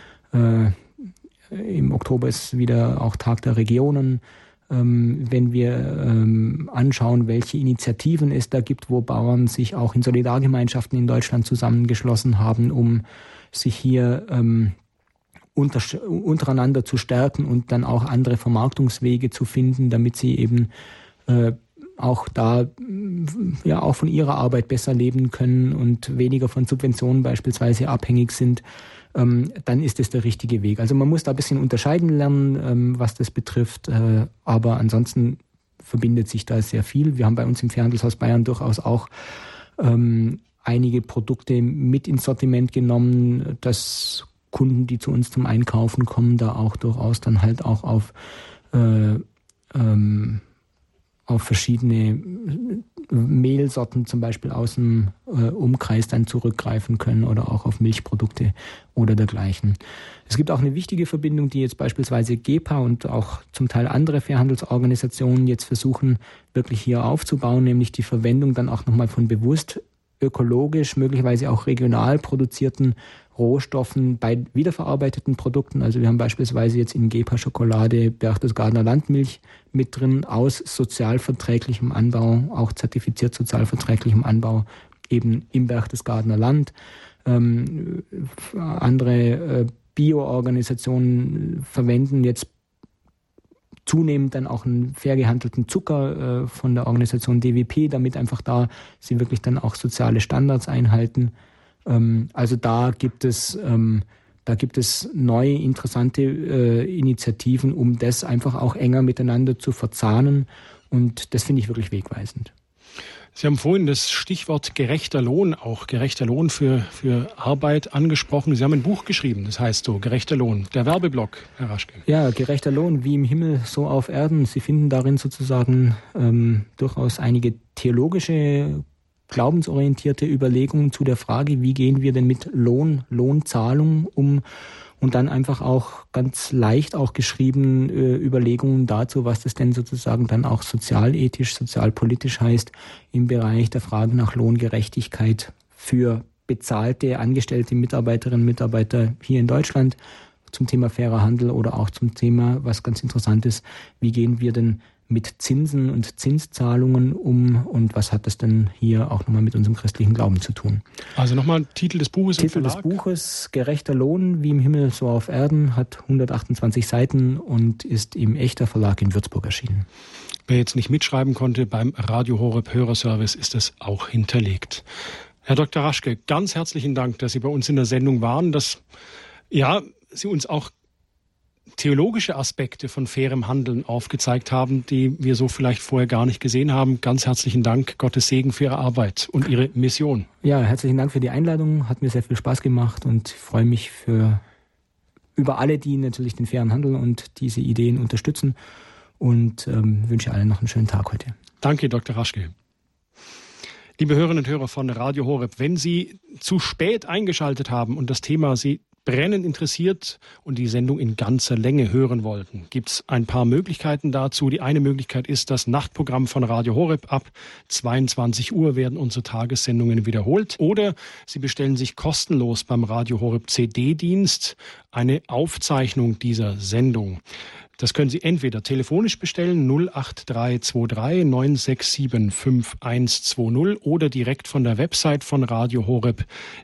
im Oktober ist wieder auch Tag der Regionen. Wenn wir anschauen, welche Initiativen es da gibt, wo Bauern sich auch in Solidargemeinschaften in Deutschland zusammengeschlossen haben, um sich hier untereinander zu stärken und dann auch andere Vermarktungswege zu finden, damit sie eben auch da auch von ihrer Arbeit besser leben können und weniger von Subventionen beispielsweise abhängig sind, dann ist es der richtige Weg. Also man muss da ein bisschen unterscheiden lernen, was das betrifft, aber ansonsten verbindet sich da sehr viel. Wir haben bei uns im Fairhandelshaus Bayern durchaus auch einige Produkte mit ins Sortiment genommen. Das Kunden, die zu uns zum Einkaufen kommen, da auch durchaus dann halt auch auf verschiedene Mehlsorten zum Beispiel aus dem Umkreis dann zurückgreifen können oder auch auf Milchprodukte oder dergleichen. Es gibt auch eine wichtige Verbindung, die jetzt beispielsweise GEPA und auch zum Teil andere Fairhandelsorganisationen jetzt versuchen, wirklich hier aufzubauen, nämlich die Verwendung dann auch nochmal von bewusst ökologisch, möglicherweise auch regional produzierten Rohstoffen bei wiederverarbeiteten Produkten. Also wir haben beispielsweise jetzt in GEPA-Schokolade Berchtesgadener Landmilch mit drin, aus sozialverträglichem Anbau, auch zertifiziert sozialverträglichem Anbau, eben im Berchtesgadener Land. Andere Bio-Organisationen verwenden jetzt zunehmend dann auch einen fair gehandelten Zucker von der Organisation DWP, damit einfach da sie wirklich dann auch soziale Standards einhalten. Also da gibt es neue interessante Initiativen, um das einfach auch enger miteinander zu verzahnen, und das finde ich wirklich wegweisend. Sie haben vorhin das Stichwort gerechter Lohn, auch gerechter Lohn für Arbeit angesprochen. Sie haben ein Buch geschrieben, das heißt so, gerechter Lohn. Der Werbeblock, Herr Raschke. Ja, gerechter Lohn, wie im Himmel, so auf Erden. Sie finden darin sozusagen durchaus einige theologische, glaubensorientierte Überlegungen zu der Frage, wie gehen wir denn mit Lohnzahlung um, und dann einfach auch ganz leicht auch geschrieben Überlegungen dazu, was das denn sozusagen dann auch sozialethisch, sozialpolitisch heißt im Bereich der Frage nach Lohngerechtigkeit für bezahlte, angestellte Mitarbeiterinnen und Mitarbeiter hier in Deutschland, zum Thema fairer Handel oder auch zum Thema, was ganz interessant ist, wie gehen wir denn mit Zinsen und Zinszahlungen um, und was hat das denn hier auch nochmal mit unserem christlichen Glauben zu tun? Also nochmal Titel des Buches im Verlag. Titel des Buches, Gerechter Lohn, wie im Himmel, so auf Erden, hat 128 Seiten und ist im Echter Verlag in Würzburg erschienen. Wer jetzt nicht mitschreiben konnte, beim Radio Horeb Hörerservice ist es auch hinterlegt. Herr Dr. Raschke, ganz herzlichen Dank, dass Sie bei uns in der Sendung waren, dass Sie uns auch theologische Aspekte von fairem Handeln aufgezeigt haben, die wir so vielleicht vorher gar nicht gesehen haben. Ganz herzlichen Dank, Gottes Segen für Ihre Arbeit und Ihre Mission. Ja, herzlichen Dank für die Einladung, hat mir sehr viel Spaß gemacht und ich freue mich über alle, die natürlich den fairen Handel und diese Ideen unterstützen, und wünsche allen noch einen schönen Tag heute. Danke, Dr. Raschke. Liebe Hörerinnen und Hörer von Radio Horeb, wenn Sie zu spät eingeschaltet haben und das Thema Sie brennend interessiert und die Sendung in ganzer Länge hören wollten, gibt es ein paar Möglichkeiten dazu. Die eine Möglichkeit ist das Nachtprogramm von Radio Horeb. Ab 22 Uhr werden unsere Tagessendungen wiederholt. Oder Sie bestellen sich kostenlos beim Radio Horeb CD-Dienst eine Aufzeichnung dieser Sendung. Das können Sie entweder telefonisch bestellen, 08323 967 5120, oder direkt von der Website von Radio Horeb,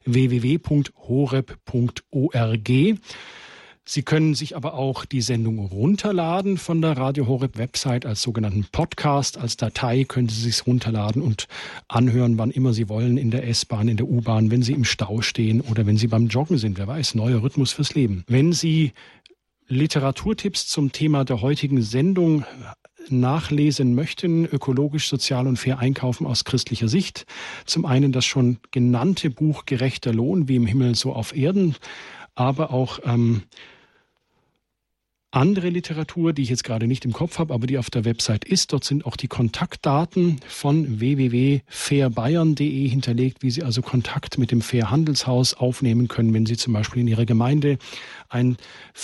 www.horeb.org. Sie können sich aber auch die Sendung runterladen von der Radio Horeb Website als sogenannten Podcast, als Datei können Sie sich runterladen und anhören, wann immer Sie wollen, in der S-Bahn, in der U-Bahn, wenn Sie im Stau stehen oder wenn Sie beim Joggen sind. Wer weiß, neuer Rhythmus fürs Leben. Wenn Sie Literaturtipps zum Thema der heutigen Sendung nachlesen möchten, ökologisch, sozial und fair einkaufen aus christlicher Sicht. Zum einen das schon genannte Buch Gerechter Lohn, wie im Himmel, so auf Erden, aber auch andere Literatur, die ich jetzt gerade nicht im Kopf habe, aber die auf der Website ist. Dort sind auch die Kontaktdaten von www.fairbayern.de hinterlegt, wie Sie also Kontakt mit dem Fairhandelshaus aufnehmen können, wenn Sie zum Beispiel in Ihrer Gemeinde einen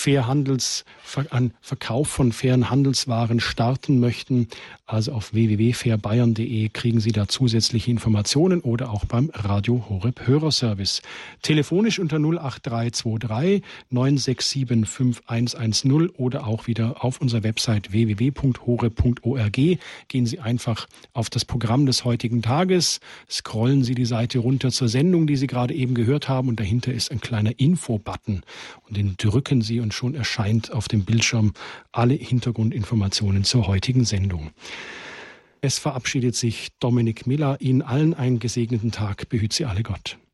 Verkauf von fairen Handelswaren starten möchten. Also auf www.fairbayern.de kriegen Sie da zusätzliche Informationen oder auch beim Radio Horeb Hörerservice. Telefonisch unter 08323 967 5110 oder auch wieder auf unserer Website www.horeb.org. Gehen Sie einfach auf das Programm des heutigen Tages, scrollen Sie die Seite runter zur Sendung, die Sie gerade eben gehört haben, und dahinter ist ein kleiner Info-Button und den drücken Sie und schon erscheint auf dem Bildschirm alle Hintergrundinformationen zur heutigen Sendung. Es verabschiedet sich Dominik Miller. Ihnen allen einen gesegneten Tag. Behüt Sie alle Gott.